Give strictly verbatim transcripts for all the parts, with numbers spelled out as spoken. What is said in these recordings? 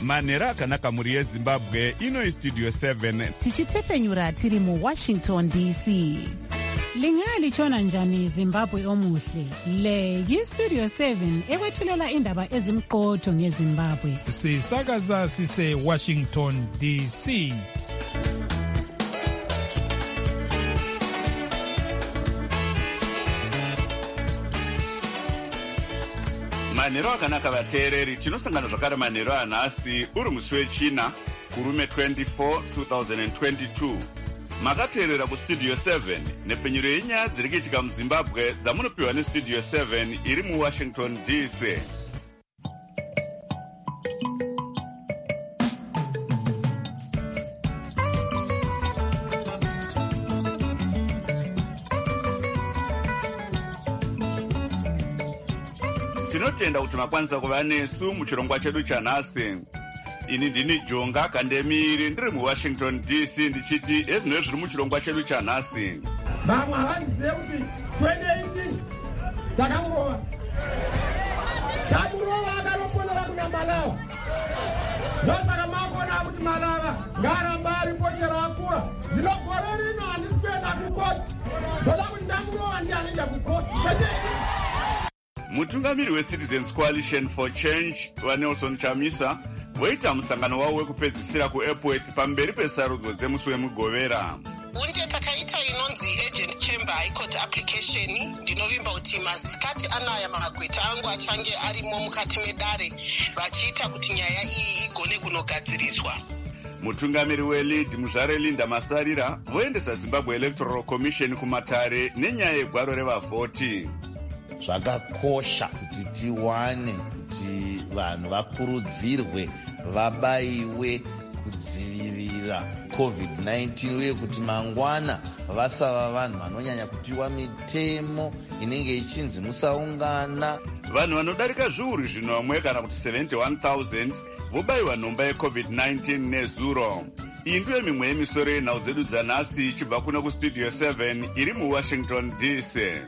manhero akanaka mhuri yezimbabwe. Ino Studio seven tichitefenyura tiri muWashington D C. Lingalitshona njani Zimbabwe omuhle? Le yiStudio seven ekwethulela indaba ezimqotho ngeZimbabwe. Sisakaza sise Washington D C. manhero akanaka vateereri, tinosangana zvakare manhero anhasi uri musi wechina kurume twenty-four two thousand twenty-two. Makateerera kuStudio seven nepfenyuro yenyaya dziri kuitika muZimbabwe dzamunopiwa neStudio seven iri muWashington D C. Tinotenda kuti makwanisa kuva nesu muchirongwa chedu chanhasi. Ini ndini Jonga Kandemiri ndiri muWashington D C ndichiti ezvinoi zviri muchirongwa chedu chanhasi. Vamwe havaizive kuti twenty eighteen takamurova. Tamurova akanoponera kuna Malawa. Ndosaka makona kuti Malawa ngaramba aripo chero akura. Zvino gore rino handisi kuenda kukoti. Ndoda kuti ndamurova ndiye anoenda kukoti. Mutungamiri weCitizens Coalition for Change waNelson Chamisa waita musangano wavo wekupedzisira kuEpworth pamberi pesarudzo dzemusi wemugovera. Unde takaita inonzi agent chamber high court application. Ndinovimba kuti masikati anaya magweta angu achange arimo mukati medare vachiita kuti nyaya iyi igone kunogadziriswa. Mutungamiri weLead Muzvare Linda Masarira voendesa Zimbabwe Electoral Commission kumatare nenyaya yegwaro revavhoti. Zvakakosha kuti tiwane kuti vanhu vakurudzirwe vabaiwe kudzivirira covid nineteen uye kuti mangwana vasava vanhu vanonyanya kupiwa mitemo inenge ichinzi musaungana. Vanhu vanodarika zviuru zvinomwe kana kuti seventy-one thousand vobaiwa nhomba yecovid nineteen nezuro. Iyi ndiyo mimwe yemisoro yenhau dzedu dzanhasi ichibva kuno kuStudio seven iri muWashington D C.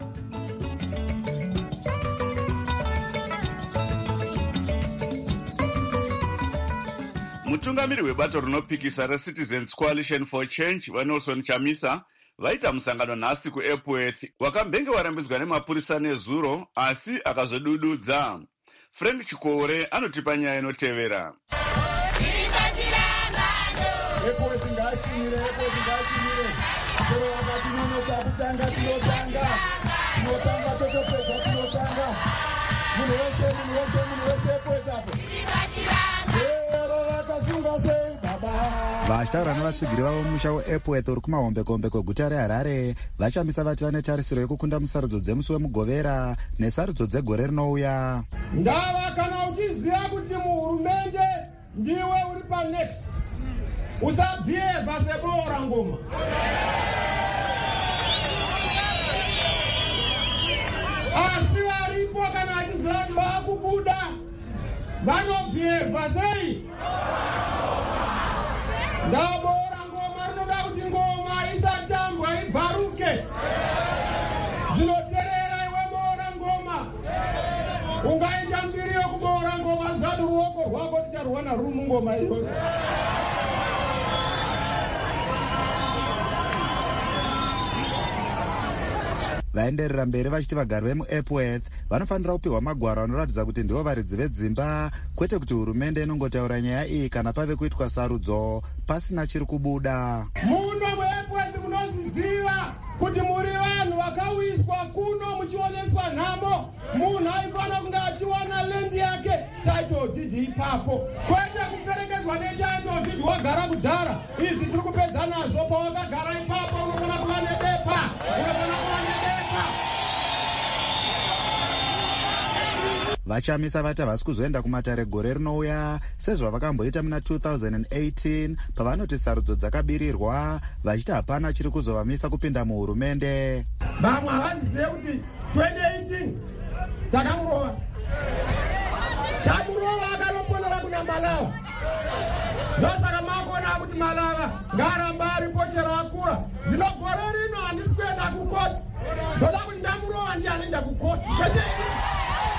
Mutungamiri webato rinopikisa reCitizens Coalition for Change vaNelson Chamisa vaita musangano nhasi kuEpworth wakambenge warambidzwa nemapurisa nezuro asi akazodududza. Frank Chikore anotipa nyaya inotevera. Epworth ngachimire, Epworth ngachimire. Chero wakati munota kutanga tinotanga. Tinotanga totopedza tinotanga. Munhu wese, munhu wese, munhu wese Epworth apo. Vashtaura nevatsigiri vavo mumusha weEpworth uri kumahombekombe kweguta reHarare vachamisa vati vane tarisiro yekukunda musarudzo dzemusi wemugovera nesarudzo dzegore rinouya. Ndava kana uchiziva kuti muhurumende ndiwe uri panext, usabhiyevha seburoora ngoma. Asi varipo kana achiziva kuti vakubuda vanobhiyevha sei? Ndaboora ngoma rinoda kuti ngoma isatambwa ibvaruke. Zvinoterera iwe boora ngoma. Ungaita mbiri yokuboora ngoma zadu ruoko rwako ticharwana ruri mungoma iyoyo. Vaenderera mberi vachiti vagari vemuEpworth vanofanira kupiwa magwaro anoratidza kuti ndivo varidzi vedzimba, kwete kuti hurumende inongotaura nyaya iyi kana pave kuitwa sarudzo pasina chiri kubuda. Muno muEpworth munozviziva kuti muri vanhu vakawiswa kuno muchioneswa nhamo. Munhu aifanira kunge achiwana lendi yake title deed ipapo, kwete kuperekedzwa netitle deed wagara kudhara. Izvi tiri kupedza nazvo. Pawakagara ipapo unofana kuva nebepa, unofana kuva nebepa. Vachamisa vati havasi kuzoenda kumatare gore rinouya sezvavakamboita muna two thousand eighteen pavanoti sarudzo dzakabirirwa vachiti hapana chiri kuzovamisa kupinda muhurumende. Vamwe havazive kuti twenty eighteen takamurova. Tamurova akanoponera kuna Malawa. Ndosaka makona kuti Malawa ngaramba aripo chero akura. Zvino gore rino handisi kuenda kukoti. Ndoda kuti ndamurova ndiye anoenda kukoti.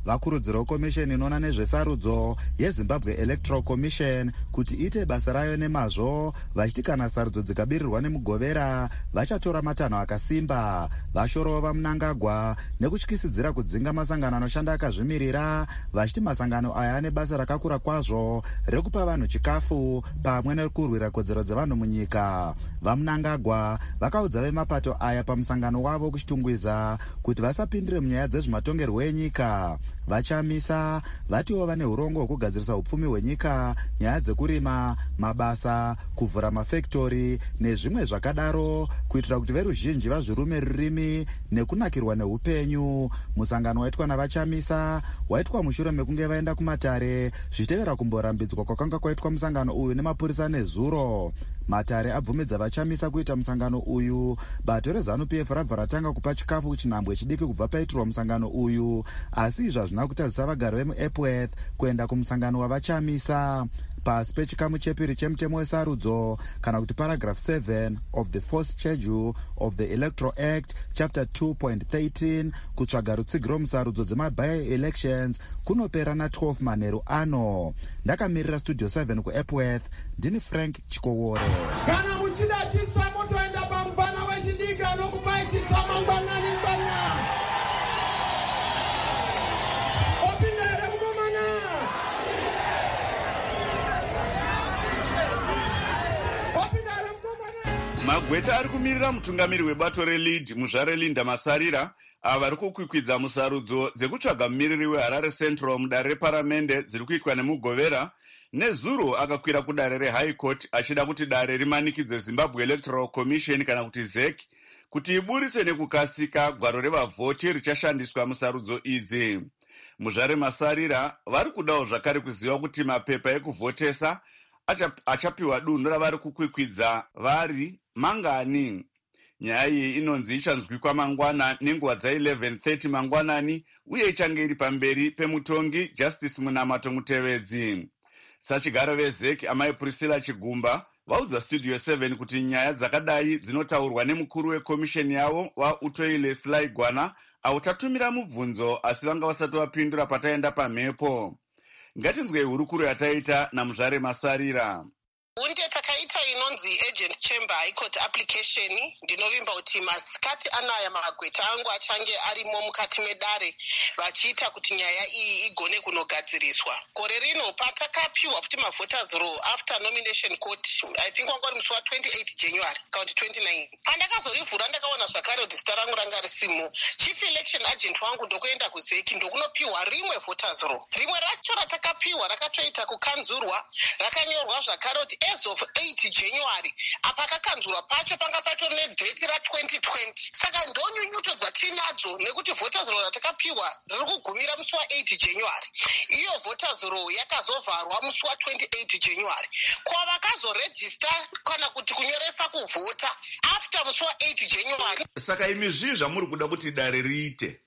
vakurudzirawo komisheni inoona nezvesarudzo yezimbabwe electoral commission kuti ite basa rayo nemazvo, vachiti kana sarudzo dzikabirirwa nemugovera vachatora matanho akasimba. Vashorowo vaMnangagwa nekutyisidzira kudzinga masangano anoshanda akazvimirira, vachiti masangano aya ane basa rakakura kwazvo rekupa vanhu chikafu pamwe nekurwira kodzero dzevanhu munyika. VaMnangagwa vakaudza vemapato aya pamusangano wavo kuchitungwiza kuti vasapindire munyaya dzezvematongerwo enyika. Vachamisa vatiwo vane urongo hwekugadzirisa upfumi hwenyika, nyaya dzekurima, mabasa, kuvhura mafektori nezvimwe zvakadaro, kuitira kuti veruzhinji vazvirume rurimi nekunakirwa neupenyu. Musangano waitwa navachamisa waitwa mushure mekunge vaenda kumatare zvichitevera kumborambidzwa kwakanga kwaitwa musangano uyu nemapurisa nezuro. Matare abvumidza vachamisa kuita musangano uyu. Bato reZANU-P F rabva ratanga kupa chikafu kuchinhambwe chidiki kubva paitirwa musangano uyu, asi izvi hazvina kutadzisa vagari vemuEpworth kuenda kumusangano wavachamisa. Pasi pechikamu chepiri chemutemo wesarudzo kana kuti paragraph seven of the fourth schedule of the Electoral Act chapter two point thirteen, kutsvaga rutsigiro musarudzo dzema-by-elections kunopera na12 manheru ano. Ndakamirira studio seven kuEpworth, ndini Frank Chikowore. Kana muchida chitsva motoenda pamubana wechidiki anokupai chitsva mangwanani bana. Opinere mukomana. Opinere mukomana. Magweta ari kumirira mutungamiri webato reLead muzvare Linda Masarira ava vari kukwikwidza musarudzo dzekutsvaga mumiriri weHarare Central mudare reparamende dziri kuitwa nemugovera. Nezuro akakwira kudare reHigh Court achida kuti dare rimanikidze Zimbabwe Electoral Commission kana kuti Z E C kuti iburitse nekukasika gwaro revavhoti richashandiswa musarudzo idzi. Muzvare Masarira vari kudawo zvakare kuziva kuti mapepa ekuvhotesa achapiwa dunhu ravari kukwikwidza vari mangani. Nyaya iyi inonzi ichanzwikwa mangwana nenguva dza11 thirty mangwanani uye ichange iri pamberi pemutongi Justice Munamato Mutevedzi. Sachigaro veZ E C amai Priscilla Chigumba vaudza Studio seven kuti nyaya dzakadai dzinotaurwa nemukuru wekomisheni yavo waUtoile Selaigwana autatumira mubvunzo asi vanga vasati vapindura pataenda pamhepo. Ngatinzwei hurukuro yataita namuzvare Masarira. Hunde takaita inonzi agent chamber high court application ndinovimba kuti masikati anaya magweta angu achange arimo mukati medare vachiita kuti nyaya iyi igone kunogadziriswa. Gore rino patakapiwa kuti mavoters roll after nomination court I think wanga uri musi wa twenty-eighth January count twenty-nine. Pandakazorivhura ndakaona zvakare kuti zita rangu ranga risimo. Chief election agent wangu ndokuenda kuZ E C ndokunopiwa rimwe voters roll. Rimwe racho ratakapiwa rakatoita kukanzurwa rakanyorwa zvakare kuti as of eighth January apa kakanzurwa pacho panga pato nedate ra twenty twenty. Saka ndonyunyuto dzatinadzo nekuti voters roll ratakapiwa riri kugumira musi wa eighth January. Iyo voters roll yakazovharwa musi wa twenty-eighth January. Kwa vakazoregister kana kuti kunyoresa kuvhota after musi wa eighth January. Saka imi zvii zvamuri kuda kuti dare riite?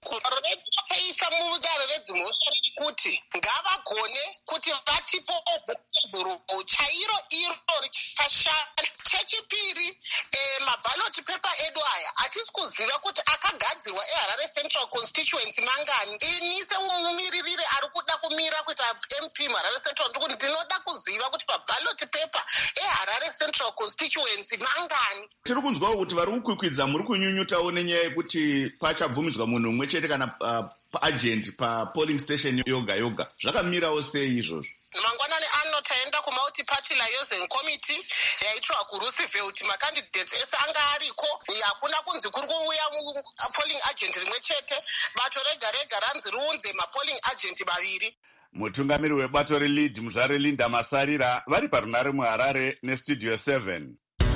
Taisa mudare redzimhosva riri kuti ngavagone kuti vatipo vhoters chairo iro richashanda. Chechipiri eh, maballot paper edu aya hatisi kuziva kuti akagadzirwa eHarare Central Constituency mangani. Inise umumiririre ari kuda kumira kuita M P muHarare Central ndikuti ndinoda kuziva kuti paballot paper eHarare Central Constituency mangani. Tiri kunzwawo kuti vari kukwikwidza muri kunyunyutawo nenyaya yekuti pachabvumidzwa munhu umwe chete kana uh, agent pa polling station yoga yoga. Zvakamirawo sei izvozvo? Mangwanani ano taenda kumauti party liaison committee yaitwa kuRoosevelt macandidates ese anga ariko hakuna kunzi kuri kuuya polling agent rimwe chete bato rega rega ranzi riunze mapolling agent vaviri. Mutungamiri webato reLead muzvare Linda Masarira vari parunare muHarare neStudio seven.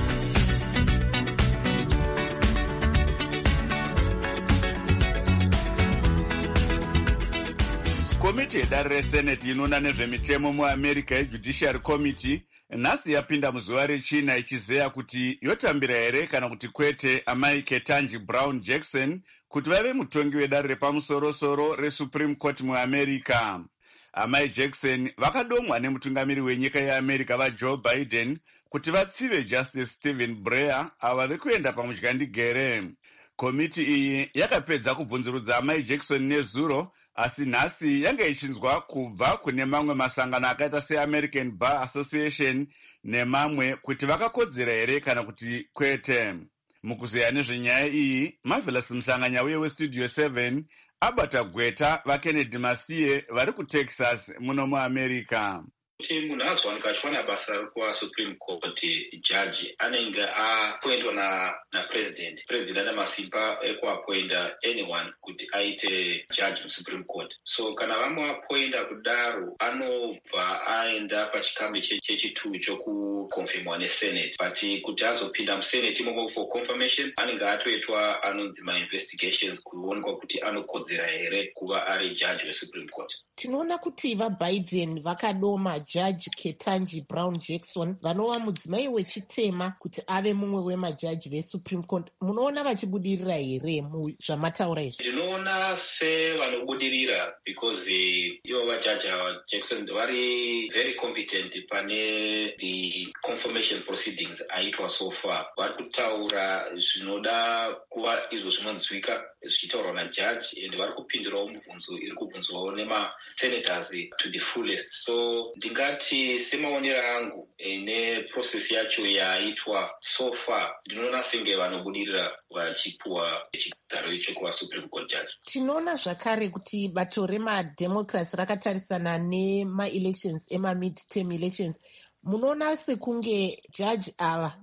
Komiti yedare reSenate inoona nezvemitemo muAmerica yeJudiciary Committee nhasi yapinda muzuva rechina ichizeya kuti yotambira here kana kuti kwete amai Ketanji Brown Jackson kuti vave mutongi wedare repamusoro-soro reSupreme Court muAmerica. Amai Jackson vakadomwa nemutungamiri wenyika yeAmerica vaJoe Biden kuti vatsive Justice Stephen Breyer ava vekuenda pamushandigere. Komiti iyi yakapedza kubvunzurudza amai Jackson nezuro asi nhasi yange ichinzwa kubva kune mamwe masangano akaita seamerican bar association nemamwe kuti vakakodzera here kana kuti kwete. Mukuzeya nezvenyaya iyi, Marvelous Mhlanganyauye westudio seven abata gweta vaKennedy Masiye vari kuTexas muno muAmerica. Kuti munhu azowanika achiwana basa kusupreme court, judge anenge apoindwa na napresident president ane masimba ekuapoinda anyone kuti aite judge musupreme court. So kana vamuapoinda kudaro anobva aenda pachikamu chechitatu chokukonfirmwa nesenate, but kuti azopinda musenate imomo for confirmation anenge atoitwa anonzi mainvestigations kuonekwa kuti anokodzera here kuva ari judge wesupreme court. Tinoona kuti vaBiden vakadoma Judge Ketanji Brown Jackson vanova mudzimai wechitema kuti ave mumwe wemajaji veSupreme Court. Munoona vachibudirira here muzvamataura izvi? Ndinoona sevanobudirira because ivo vajaji ava Jackson vari very competent pane the confirmation proceedings aitwa so far. Vari kutaura zvinoda kuva izvo zvinonzwika zvichitaurwa najaji and vari kupindirawo mubvunzo iri kubvunzwawo nemasenators to the fullest. So ndingati semaonero angu neprocess yacho yaitwa so far ndinoona senge vanobudirira vachipuwa chigaro icho kuvaSupreme Court judge. Tinoona zvakare kuti bato remademocrats rakatarisana nemaelections ema-mid-term elections. Munoona sekunge judge ava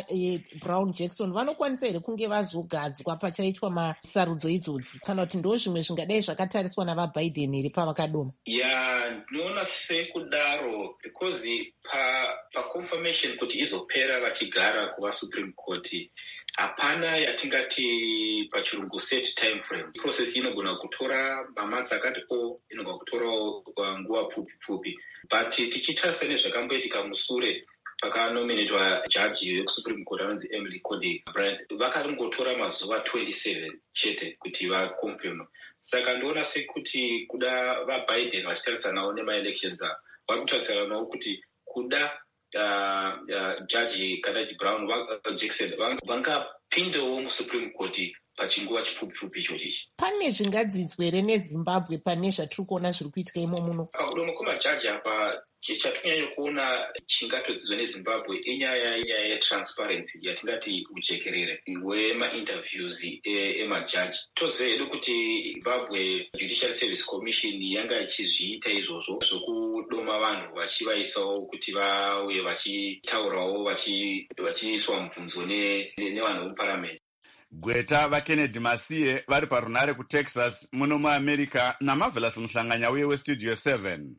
vaBrown Jackson vanokwanisa here kunge vazogadzwa pachaitwa masarudzo idzodzi kana kuti ndo zvimwe zvingadai zvakatariswa navaBiden here pavakadoma? Ya, ndinoona sekudaro because pa paconfirmation kuti izopera vachigara kuvaSupreme Court hapana yatingati pachirungu set time frame. Process inogona kutora mamonths akati o, inogona kutora nguva pfupi pfupi, but tichitarisa nezvakamboitika musure pakanominatwa jaji wekuSupreme Court anonzi Emily Cody Bryant, vakangotora mazuva twenty-seven chete kuti vaconfirm. Saka ndoona sekuti kuda vaBiden vachitarisanawo nemaelections vari kutarisanawo kuti kuda Uh, uh, Judge Ketanji Brown uh, Jackson vangapindawo muSupreme Court pachinguva chipfupi-pfupi ichochi. Pane zvingadzidzwe here neZimbabwe pane zvatiri kuona zviri kuitika imo muno? Pakudomo kwemajaji apa chatonyanya kuona chingatodzidzwa neZimbabwe inyaya inyaya yetransparency yatingati ujekerere hwemainterviews emajaji. Toziva hedu kuti Zimbabwe Judicial Service Commission yanga ichizviita izvozvo zvokudoma vanhu vachivaisawo kuti vauye vachitaurawo vachiiswa mubvunzo nevanhu vemuparamendi. Gweta vaKennedy Masiye vari parunare kuTexas muno muAmerica naMarvelous Mhlanganyauye westudio seven.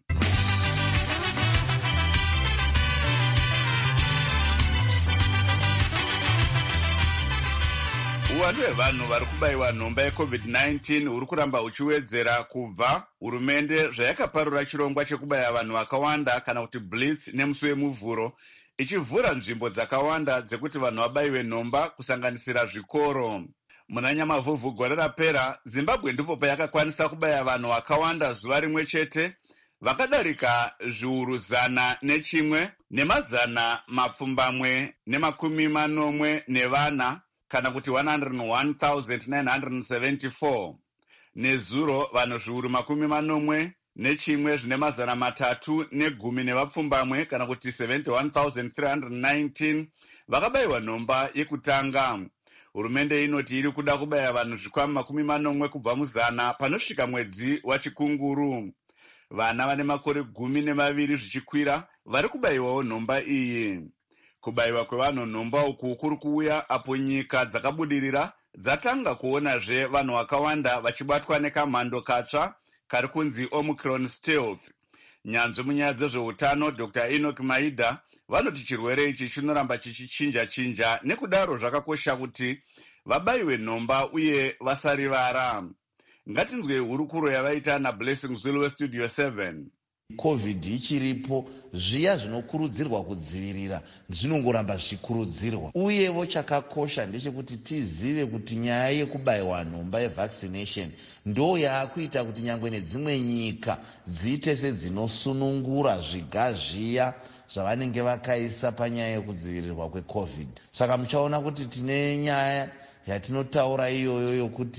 Uwandu hwevanhu vari kubayiwa nhomba yecovid nineteen huri kuramba huchiwedzera kubva hurumende zvayakaparura chirongwa chekubaya vanhu vakawanda kana kuti blitz nemusi wemuvhuro, ichivhura nzvimbo dzakawanda dzekuti vanhu vabayiwe nhomba kusanganisira zvikoro. Muna Nyamavhuvhu gore rapera, Zimbabwe ndipo payakakwanisa kubaya vanhu vakawanda zuva rimwe chete, vakadarika zviuru zana nechimwe nemazana mapfumbamwe nemakumi manomwe nevana kana kuti one hundred one thousand nine hundred seventy-four. Nezuro vanhu zviuru makumi manomwe nechimwe zvine mazana matatu negumi nevapfumbamwe kana kuti seventy-one thousand three hundred nineteen vakabayiwa nhomba yekutanga. Hurumende inoti iri kuda kubaya vanhu zvikwama makumi manomwe kubva muzana panosvika mwedzi wachikunguru. Vana vane makore gumi nemaviri zvichikwira vari kubayiwawo nhomba iyi. Kubayiwa kwevanhu nhomba uku kuri kuuya apo nyika dzakabudirira dzatanga kuonazve vanhu vakawanda vachibatwa nekamhando katsva kari kunzi Omicron stealth. Nyanzvi munyaya dzezveutano Doctor Enoch Maida vanoti chirwere ichi chinoramba chichichinja-chinja, nekudaro zvakakosha kuti vabayiwe nhomba uye vasarivara. Ngatinzwe hurukuro yavaita naBlessing Zulu westudio seven. COVID ichiripo, zviya zvinokurudzirwa kudzivirira zvinongoramba zvichikurudzirwa. Uyevo chakakosha ndechekuti tizive kuti nyaya yekubayiwa nhomba yevaccination ndo yaakuita kuti nyangwe nedzimwe nyika dziite sedzinosunungura zviga zviya zvavanenge vakaisa panyaya yekudzivirirwa kweCovid. Saka muchaona kuti tine nyaya yatinotaura iyoyo yokuti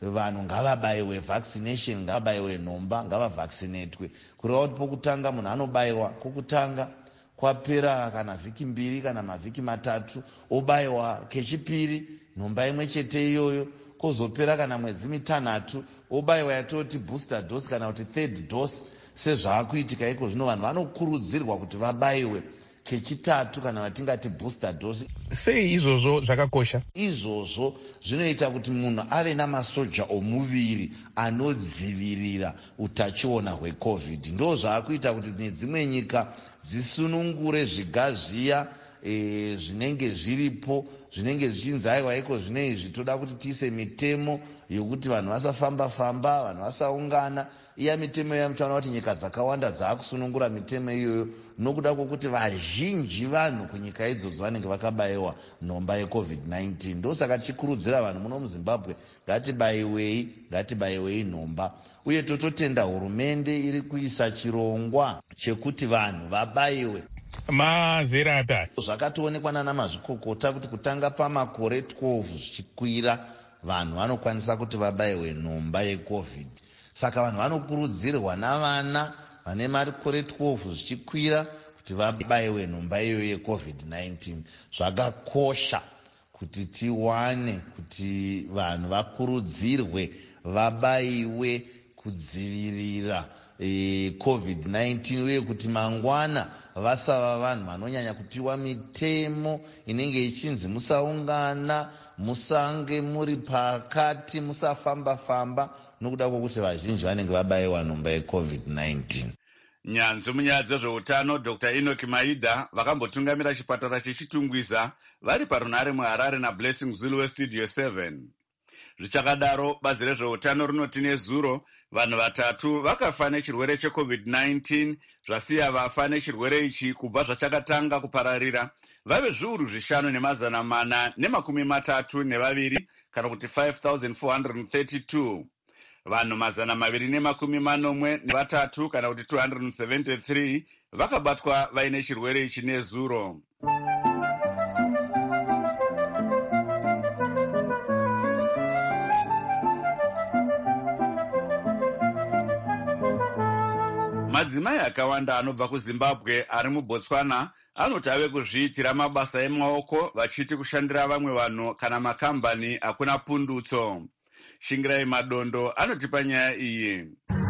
vanhu ngavabayiwe vaccination, ngavabayiwe nhomba, ngavavaccinatwe kureva kuti pokutanga munhu anobayiwa kokutanga kwapera kana vhiki mbiri kana mavhiki matatu obayiwa kechipiri nhomba imwe chete iyoyo, kozopera kana mwedzi mitanhatu obayiwa yatoti booster dose kana kuti third dose. Sezvaakuitika iko zvino vanhu vanokurudzirwa kuti vabayiwe kechitatu kana vatingati booster dose. Sei izvozvo zvakakosha? Izvozvo zvinoita kuti munhu ave namasoja omuviri anodzivirira utachiona hwecovid. Ndo zvaakuita kuti nedzimwe nyika zisunungure zviga zviya e, zvinenge zviripo zvinenge zvichinzi aiwa iko zvine izvi toda kuti tiise mitemo yokuti vanhu vasafamba famba, vanhu vasaungana. Iya mitemo iya mutaona kuti nyika dzakawanda dzaakusunungura mitemo iyoyo nokuda kwokuti vazhinji vanhu kunyika idzodzo vanenge vakabayiwa nhomba yecovid nineteen. Ndosaka tichikurudzira vanhu muno muZimbabwe ngatibayiwei, ngatibayiwei nhomba, uye tototenda hurumende iri kuisa chirongwa chekuti vanhu vabayiwe mazera atatu. Zvakatoonekwa nana mazvikokota kuti kutanga pamakore twelve zvichikwira vanhu vanokwanisa kuti vabayiwe nhomba yecovid. Saka vanhu vanokurudzirwa navana vane makore twelve zvichikwira kuti vabayiwe nhomba iyo yecovid nineteen. Zvakakosha kuti tiwane kuti vanhu vakurudzirwe vabayiwe kudzivirira E, covid nineteen, uye kuti mangwana vasava vanhu vanonyanya kupiwa mitemo inenge ichinzi musaungana, musange muri pakati, musafamba famba, nokuda kwokuti vazhinji vanenge vabayiwa nhomba yecovid nineteen. Nyanzvi munyaya dzezveutano Doctor Enoch Maida vakambotungamira chipatara chechitungwiza vari parunare muHarare naBlessing Zulu weStudio seven. Zvichakadaro bazi rezveutano rinoti nezuro vanhu vatatu vakafa nechirwere checovid nineteen, zvasiya vafa nechirwere ichi kubva zvachakatanga kupararira vave zviuru zvishanu nemazana mana nemakumi matatu nevaviri kana kuti five thousand four hundred thirty-two. Vanhu mazana maviri nemakumi manomwe nevatatu kana kuti two hundred seventy-three vakabatwa vaine chirwere ichi nezuro. Madzimai akawanda anobva kuZimbabwe ari muBotswana anoti ave kuzviitira mabasa emaoko vachiti kushandira vamwe vanhu kana makambani akuna pundutso. Shingirai Madondo anotipa nyaya iyi.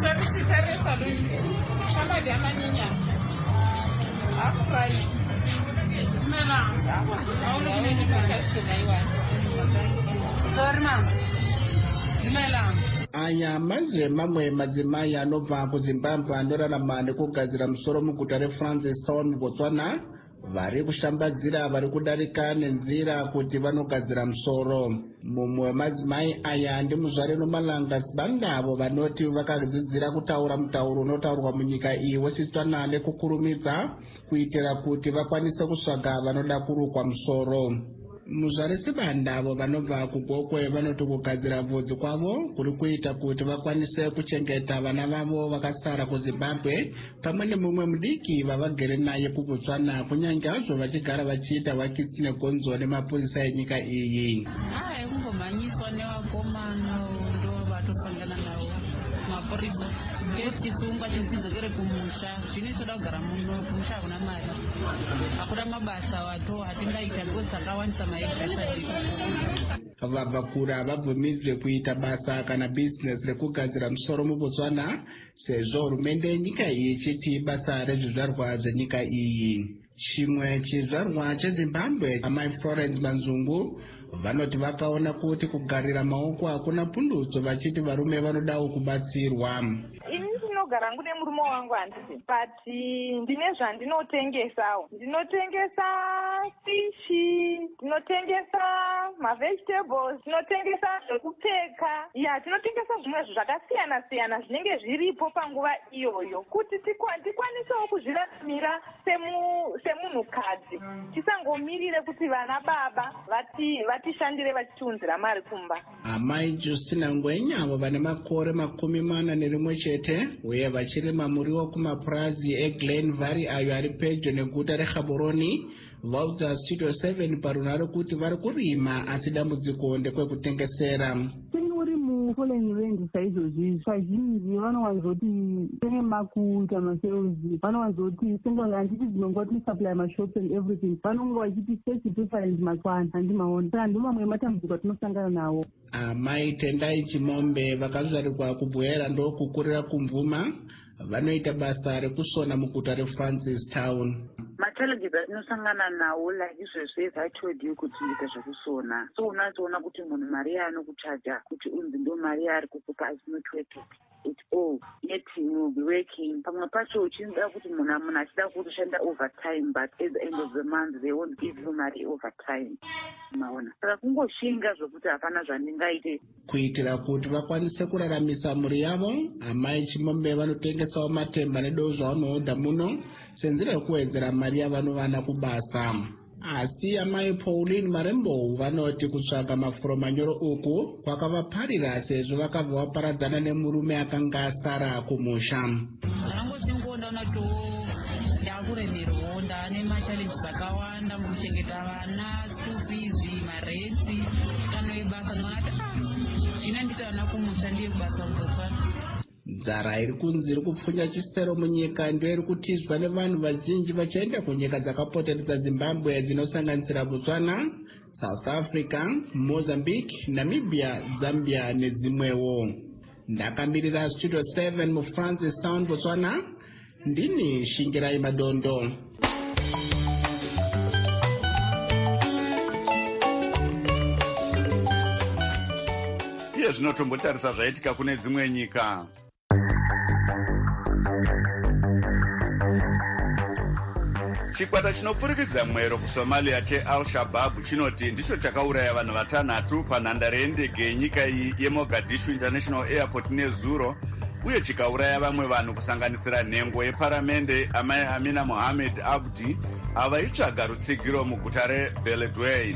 Aya mazve mamwe madzimai anobva kuZimbabwe anorarama nekugadzira musoro muguta reFrancistown muBotswana vari kushambadzira vari kudarika nenzira kuti vanogadzira musoro. Mumwe wemadzimai aya ndimuzvare Nomalanga Sibandavo vanoti vakadzidzira kutaura mutauro unotaurwa munyika iyi weSetswana nekukurumidza kuitira kuti vakwanise kusvaga vanoda kurukwa musoro. Muzvare Sibandavo vanobva kuGokwe vanoti kugadzira bvudzi kwavo kuri kuita kuti vakwanise kuchengeta vana vavo vakasara kuZimbabwe pamwe nemumwe mudiki vavagere naye kuBotswana kunyange hazvo vachigara vachiita vakitsi negonzo nemapurisa enyika iyi. Hai kungomhanyiswa nevakomana ndo vatosangana navo mapurisa tisunga chidzokere kumusha zvine soda kugara muno kumusha hakuna mari hakuna mabasa wato hatingaita because takawandisa maegashadi. Vabva kura havabvumidzwe kuita basa kana business rekugadzira musoro muBotswana sezvo hurumende yenyika iyi ichiti basa rezvizvarwa zvenyika iyi. Chimwe chizvarwa cheZimbabwe amai Florence Manzungu vanoti vakaona kuti kugarira maoko hakuna pundutso vachiti varume vanodawo kubatsirwa. Ndinogara ngune murume wangu handisi, but ndine zvandinotengesawo. Ndinotengesa fishi, ndinotengesa mavegetables, ndinotengesa zvekupfeka. Ya, tinotengesa zvimwe zvakasiyana siyana zvinenge zviripo panguva iyoyo kuti tikwanisewo kuzviraramira semunhukadzi. Tisangomirire kuti vana baba vatishandire vachitiunzira mari kumba. Amai Justina Ngwenya avo vane makore makumi mana nerimwe chete uye vachirima muriwo kumapurazi eGlen Valley ayo ari pedyo neguta reGaborone vaudza Studio seven parunare kuti vari kurima asi dambudziko ndekwekutengesera. Uri kufolenyi vendisa izvozvi kazhinji vanowanzoti senge makuita maserosi vanowanzoti senge handiti dzinonga tinosupply mashops and everything vanonga vachiti search preference makwana handimaona saka ndimamwe matambudziko atinosangana nawo. Amai Tendai Chimombe vakazvarirwa kubwera ndokukurira kumvuma vanoita basa rekusona muguta reFrancis Town. Machallenges atinosangana nawo like izvezvo as I told you kuti ita zvekusona. So unozoona kuti munhu mari yaanokuchaja kuti unzi ndo mari yaari kukupa is not worth it at all. Yet you will be working. Pamwe pacho uchinza kuti munhu munhu achida kutoshanda overtime but at the end of the month they won't give you money overtime. Maona. Saka kungoshinga zvokuti hapana zvandingaite. Kuitira kuti vakwanise kuraramisa mhuri yavo, amai Chimombe vanotengesawo matemba nedo zvavanohodha muno senzira yekuwedzera mari yavanovana kubasa. Asi amai Pauline Marembo vanoti kutsvaga mafuro manyoro uku kwakavaparira sezvo vakabva vaparadzana nemurume akanga asara kumusha. Ndakuremerwawo ndaane machallenges akawanda mukuchengeta vana, school fees, marenzi, kana ibasa noti zvina ndikaona kumusha ndiye kubasa kuzofana. Nzara iri kunzi iri kupfunya chisero munyika ndiyo iri kutizwa nevanhu vazhinji vachienda kunyika dzakapoteredza Zimbabwe dzinosanganisira Botswana, South Africa, Mozambique, Namibia, Zambia nedzimwewo. Ndakamirira Studio seven muFrancis Town, Botswana. Ndini Shingirai Madondo. Iye zvinotombotarisa zvaitika kune dzimwe nyika. Chikwata chinopfurikidza mwero kuSomalia cheAl-Shabaab chinoti ndicho chakauraya vanhu vatanhatu panhandare yendege yenyika iyi yeMogadishu International Airport nezuro, uye chikauraya vamwe vanhu kusanganisira nhengo yeparamende amai Amina Mohamed Abdi avaitsvaga rutsigiro muguta reBeledweyne.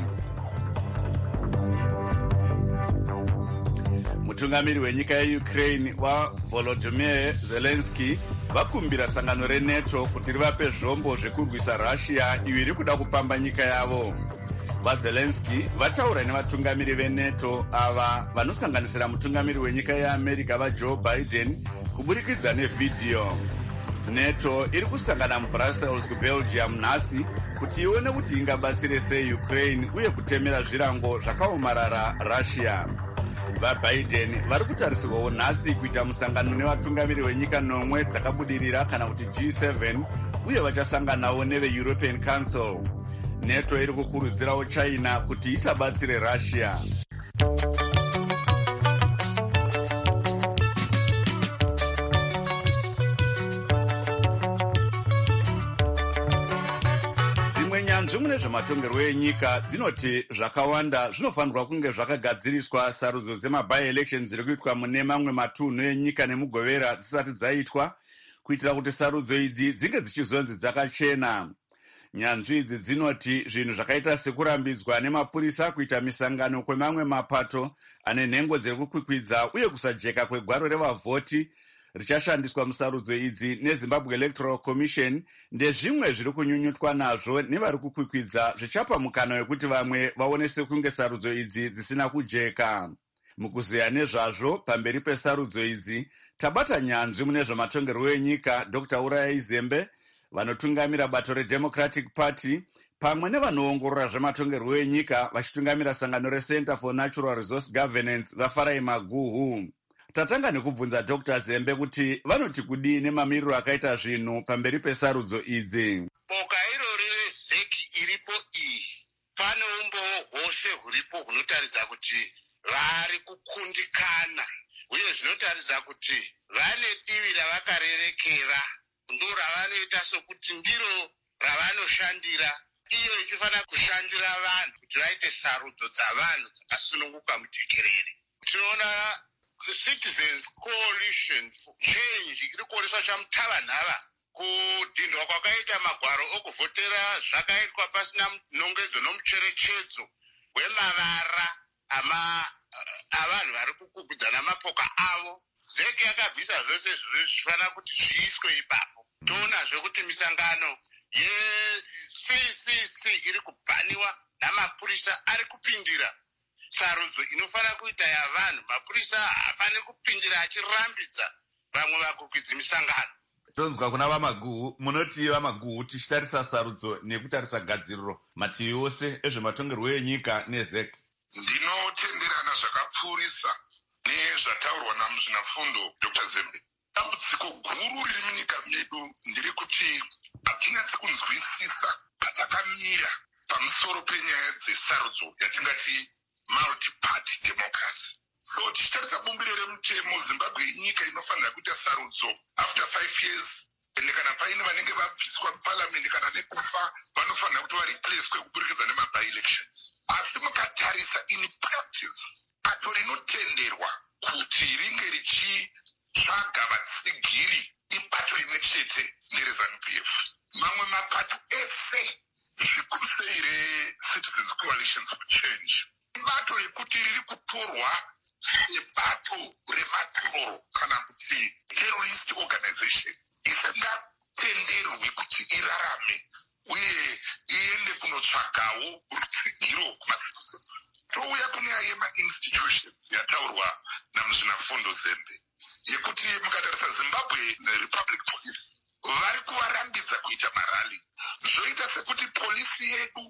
Mutungamiri wenyika yeUkraine waVolodymyr Zelensky vakumbira sangano reNATO kuti rivape zvombo zvekurwisa Russia iyo iri kuda kupamba nyika yavo. VaZelensky vataura nevatungamiri veNATO ava vanosanganisira mutungamiri wenyika yeAmerica vaJoe Biden kuburikidza nevhidhiyo. NATO iri kusangana muBrussels kuBelgium nhasi kuti ione kuti ingabatsire sei Ukraine uye kutemera zvirango zvakaomarara Russia. VaBiden vari kutarisirwawo nhasi kuita musangano nevatungamiri wenyika nomwe dzakabudirira kana kuti G seven uye vachasanganawo neveEuropean Council. NATO iri kukurudzirawo China kuti isabatsire Russia. Nyanzvi mune zvematongerwo enyika dzinoti zvakawanda zvinofanirwa kunge zvakagadziriswa sarudzo dzemabi-elections dziri kuitwa mune mamwe matunhu enyika nemugovera dzisati dzaitwa kuitira kuti sarudzo idzi dzinge dzichizonzi dzakachena. Nyanzvi idzi dzinoti zvinhu zvakaita sekurambidzwa nemapurisa kuita misangano kwemamwe mapato ane nhengo dziri kukwikwidza uye kusajeka kwegwaro revavhoti richashandiswa musarudzo idzi neZimbabwe Electoral Commission ndezvimwe zviri kunyunyutwa nazvo nevari kukwikwidza zvichapa mukana wekuti vamwe vaone sekunge sarudzo idzi dzisina kujeka. Mukuzeya nezvazvo pamberi pesarudzo idzi tabata nyanzvi mune zvematongerwo enyika Doctor Uraya Zembe vanotungamira bato reDemocratic Party pamwe nevanoongorora zvematongerwo enyika vachitungamira sangano reCenter for Natural Resource Governance vaFarai Maguhu. Tatanga nekubvunza Doctor Zembe kuti vanoti kudii nemamiriro akaita zvinhu pamberi pesarudzo idzi. Boka irori rezeki iripo iyi pane umbowo hwose huripo hunotaridza kuti vari kukundikana uye zvinotaridza kuti vane divi ravakarerekera ndo ravanoita sokuti ndiro ravanoshandira iyo ichifanira kushandira vanhu kuti vaite sarudzo dzavanhu dzakasununguka mujekerere. Tinoona the Citizens Coalition for Change iri kuoneswa chamutavanhava kudhindwa kwakaita magwaro okuvhotera zvakaitwa pasina nongedzo nomucherechedzo wemavara ama avanhu vari kukugudzana mapoka avo. Zeki yakabvisa zvose zvichifanira kuti zviiswe ipapo. Toonazve kuti misangano ye-C C C iri kubhaniwa namapurisa ari kupindira. sarudzo inofanira kuita yavanhu. Mapurisa hafaniri kupindira achirambidza vamwe vakukwidzi misangano. Tonzwa kuna vamaguhu, munoti vamaguhu tichitarisa sarudzo nekutarisa gadziriro mativi ose ezvematongerwo enyika nezek. Ndinotenderana zvakapfuurisa nezvataurwa namuzvinafundo Doctor Zembe. Dambudziko guru riri munyika medu nderekuti hatinatsi kunzwisisa patakamira pamusoro penyaya dzesarudzo yatingati multi-party democracy. So tichitarisa bumbiro remutemo, Zimbabwe inyika inofanira kuita sarudzo after five years, ende kana paine vanenge vabviswa muparliament kana nekufa vanofanira kuti vareplacewe kuburikidza nema-by-elections. Asi mukatarisa in practice, bato rinotenderwa kuti ringe richitsvaga vatsigiri ibato rimwe chete nereZANU-P F. Mamwe mapato ese zvikuru sei reCitizens Coalitions for Change ibato rekuti riri kutorwa sebato rematoro kana kuti terrorist organization isingatenderwi kuti irarame uye iende kunotsvagawo rutsigiro kumacitizens. Touya kunyaya yema-institutions yataurwa namuzvinafundo Zembe yekuti mukatarisa Zimbabwe Republic Police vari kuvarambidza kuita marali, zvoita sekuti polisi yedu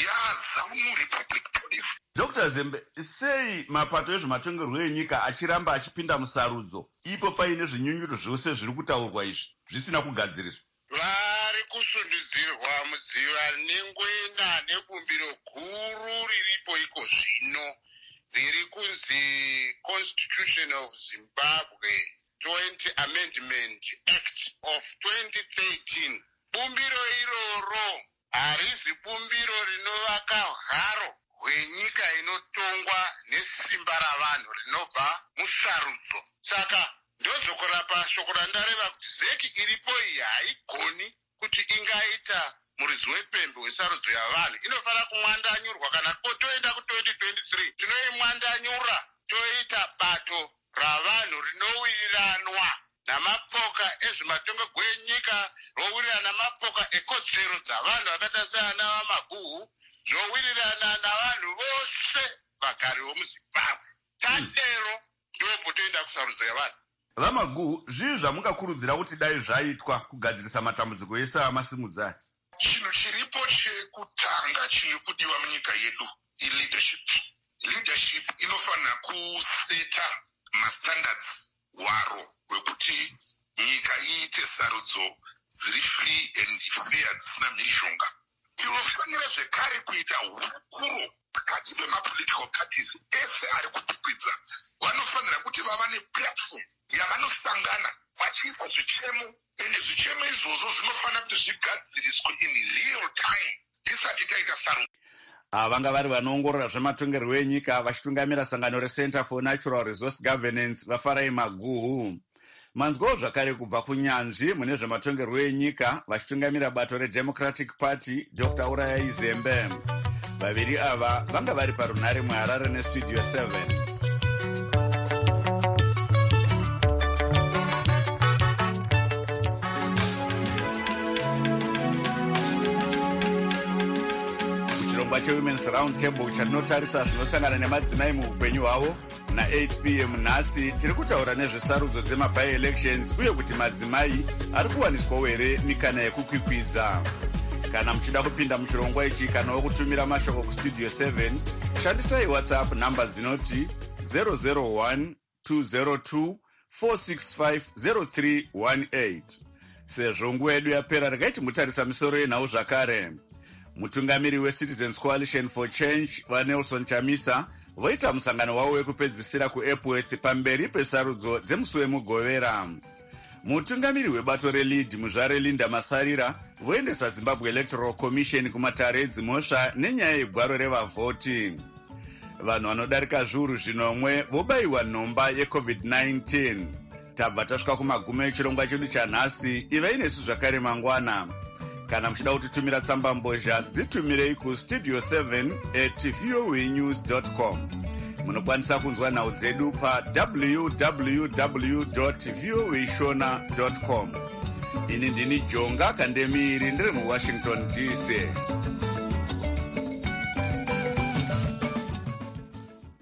yaZANU Republic Police. Doctor Zembe, sei mapato ezvematongerwo enyika achiramba achipinda musarudzo ipo paine zvinyunyuto zvose zviri kutaurwa izvi zvisina kugadziriswa? Vari kusundudzirwa mudziva nengwena nebumbiro guru riripo iko zvino riri kunzi Constitution of Zimbabwe joint Amendment Act of twenty thirteen. Bumbiro iroro harizi bumbiro rinovaka haro hwenyika inotongwa nesimba ravanhu rinobva musarudzo. Saka ndozokorapa shoko randareva kuti zeki iripo iyi haigoni kuti ingaita muridzi wepembe wesarudzo yavanhu. Inofanira kumwandanyurwa kana toenda ku-twenty twenty-three tinoimwandanyura toita bato ravanhu rinowiriranwa namapoka ezvematongerwo enyika, rowirirana namapoka ekodzero dzavanhu vakaita seana vamaguhu, zvowirirana navanhu vose vagari vomuZimbabwe. Tatero ndombotoenda kusarudzo yavanhu. Vamaguhu, zvii zvamungakurudzira kuti dai zvaitwa kugadzirisa matambudziko ese amasimudzani? Chinhu chiripo chekutanga chiri kudiwa munyika yedu ileadership. Leadership inofanira kuseta mastandards waro wekuti nyika iite sarudzo dziri free and fair dzisina mhizhonga. Tinofanira zvekare kuita hurukuro pakati pemapolitical parties ese ari kutukwidza. Vanofanira kuti vava neplatform yavanosangana vachiisa zvichemo, ende zvichemo izvozvo zvinofanira kuti zvigadziriswe in real time tisati taita sarudzo. Vanga vari vanoongorora zvematongerwo enyika vachitungamira sangano reCenter for Natural Resource Governance vaFarai Maguhu. Manzwawo zvakare kubva kunyanzvi mune zvematongerwo enyika vachitungamira bato reDemocratic Party Doctor Urayai Zembe. Vaviri ava vanga vari parunhare muHarare neStudio seven. cheWomen's Round Table chatinotarisa zvinosangana nemadzimai muupenyu hwavo na-eight p m nhasi tiri kutaura nezvesarudzo dzema-by-elections uye kuti madzimai ari kuwaniswawo here mikana yekukwikwidza. Kana muchida kupinda muchirongwa ichi kana wokutumira mashoko kustudio seven, shandisai WhatsApp namba dzinoti zero zero one two zero two four six five zero three one eight. Sezvo nguva yedu yapera, regai timutarisa misoro yenhau zvakare. Mutungamiri weCitizens Coalition for Change vaNelson Chamisa voita musangano wavo wekupedzisira kuEpworth pamberi pesarudzo dzemusi wemugovera. Mutungamiri webato reLead muzvare Linda Masarira voendesa Zimbabwe Electoral Commission kumatare edzimhosva nenyaya yegwaro revavhoti. Vanhu vanodarika zviuru zvinomwe vobayiwa nhomba yeCovid nineteen. Tabva tasvika kumagumo echirongwa chedu chanhasi. Ivai nesu zvakare mangwana. Kana muchida kutitumira tsamba mbozha dzitumirei kustudio seven at voa news dot com. Munokwanisa kunzwa nhau dzedu pa w w w dot voa shona dot com. Ini ndini Jonga Kandemiri ndiri muWashington D C.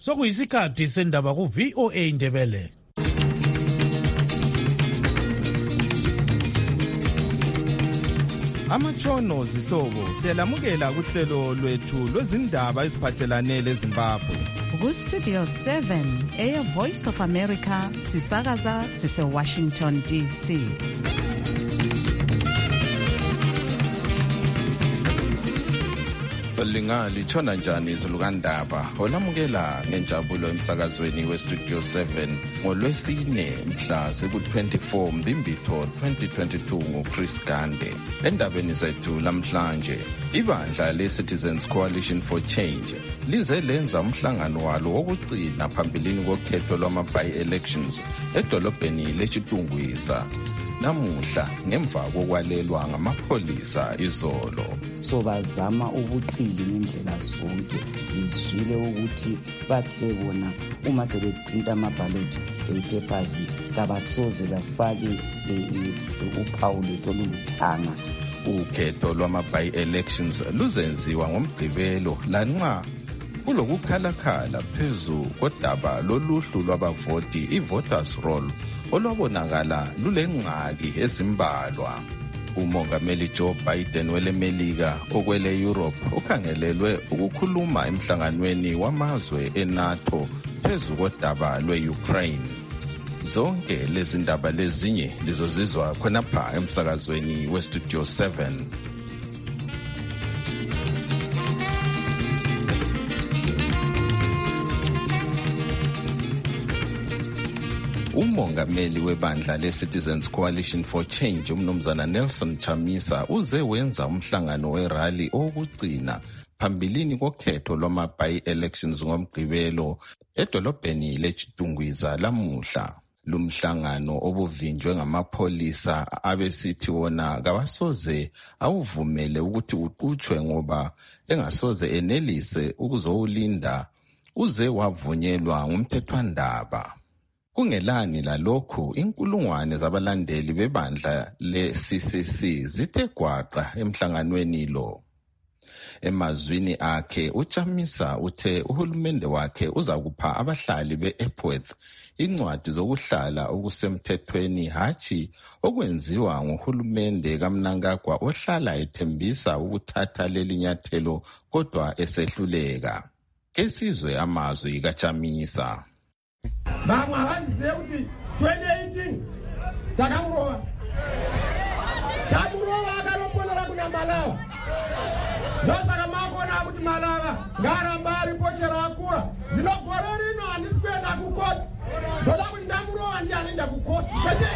sokuyisikhathi sendaba ku-V O A Ndebele. Amatshono zihlobo siyalamukela kuhlelo lwethu lwezindaba eziphathelane leZimbabwe. Ku-Studio seven eya Voice of America sisakaza sise-Washington D C. Lingali tshona njani izulukandaba olamukela ngenjabulo emsakazweni we-Studio seven ngolwesine mhla ziku-twenty-four Mbimbitho twenty twenty-two nguChris Gande. Endabeni zethu lamhlanje, ibandla le-Citizens Coalition for Change lize lenza umhlangano walo wokugcina phambilini kokhetho lwama-by-elections edolobheni leChitungwiza namuhla ngemva kokwalelwa ngamapholisa izolo. So bazama ubuqili ngendlela zonke, izwile ukuthi bathe bona uma sebeprinta amaballot papers kabasoze bafake uphawu lethu oluluthanga. Ukhetho lwama-by-elections luzenziwa ngomgqibelo lanxa kulokukhalakhala phezu kodaba loluhlu lwabavoti i-voters roll olwabonakala lulengxaki ezimbalwa. Umongameli Joe Biden welemelika okwele Europe ukhangelelwe ukukhuluma emhlanganweni wamazwe eNATO phezu kodaba lwe-Ukraine. Zonke lezi ndaba lezinye lizozizwa khonapha emsakazweni we-Studio seven. Umongameli webandla le-Citizens Coalition for Change umnumzana Nelson Chamisa uze wenza umhlangano werally okugcina phambilini kokhetho lwama-by-elections ngomgqibelo edolobheni leChitungwiza lamuhla. Lumhlangano obuvinjwe ngamapholisa abesithi wona kawasoze awuvumele ukuthi uqhutshwe ngoba engasoze enelise ukuzowulinda uze wavunyelwa ngumthethwandaba. Kungelani lalokhu, inkulungwane zabalandeli bebandla le-C C C zithe gwaqa emhlanganweni lo. Emazwini akhe uChamisa uthe uhulumende wakhe uza kupha abahlali be-Epworth incwadi zokuhlala okusemthethweni hathi okwenziwa nguhulumende kaMnangagwa ohlala ethembisa ukuthatha leli nyathelo kodwa esehluleka. Kesizwe amazwi kaChamisa. Vamwe havazizive kuti twenty eighteen takamurova tamurova akanoponera kuna Malava. Ndosaka makona kuti Malava ngaramba aripo chero akura. Zvino gore rino handisi kuenda kukoti, ndoda kuti ndamurova ndianoenda kukoti.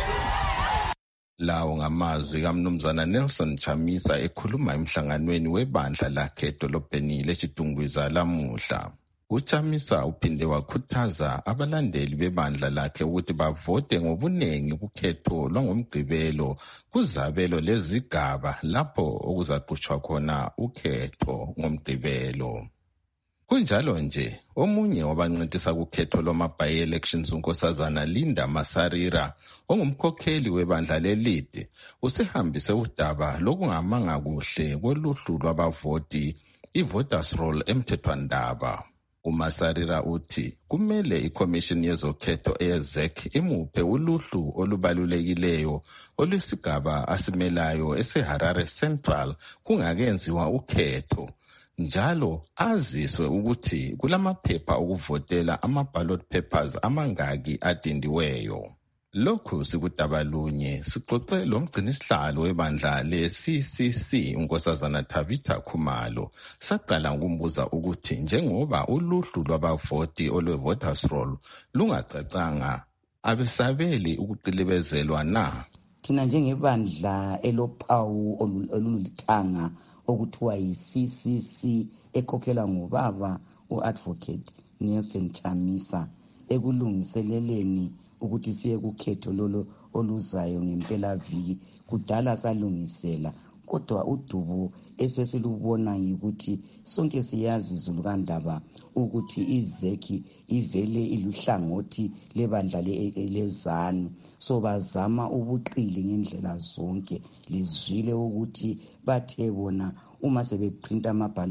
Lawo ngamazwi kaMnumzana Nelson Chamisa ekhuluma emhlanganweni webandla lakhe edolobheni leChitungwiza lamuhla. UChamisa uphinde wakhuthaza abalandeli bebandla lakhe ukuthi bavote ngobunengi kukhetho lwangomgqibelo kuzabelo lezigaba lapho okuzaqhutshwa khona ukhetho ngomgqibelo. Kunjalo nje, omunye wabancedisa kukhetho lwama-by-elections unkosazana Linda Masarira ongumkhokheli webandla le-Lead usehambise udaba lokungamanga kuhle koluhlu lwabavoti i-voters roll emthethwandaba. uMasarira uthi kumele iCommission yezokhetho eyeZ E C imuphe uluhlu olubalulekileyo olwesigaba asimelayo eseHarare Central kungakenziwa ukhetho, njalo aziswe ukuthi kulamaphepha okuvotela ama-ballot papers amangaki adindiweyo. Lokhu sikudaba lunye sixoxe lomgcinisihlalo webandla le-C C C unkosazana Thabitha Khumalo saqala ngokumbuza ukuthi njengoba uluhlu lwabavoti olwe-voters roll lungacacanga abesabeli ukuqilibezelwa na. Thina njengebandla elophawu olulithanga okuthiwa yi-C C C ekhokhelwa ngubaba u-advocate Nelson Chamisa ekulungiseleleni ukuthi siye kukhetho lolo oluzayo ngempela viki kudala salungisela, kodwa udubo esesilubona yikuthi sonke siyazi Zulukandaba ukuthi izeki ivele iluhlangothi lebandla lezanu, so bazama ubuqili ngendlela zonke. Lizwile ukuthi bathe bona uma sebeprinta amaballot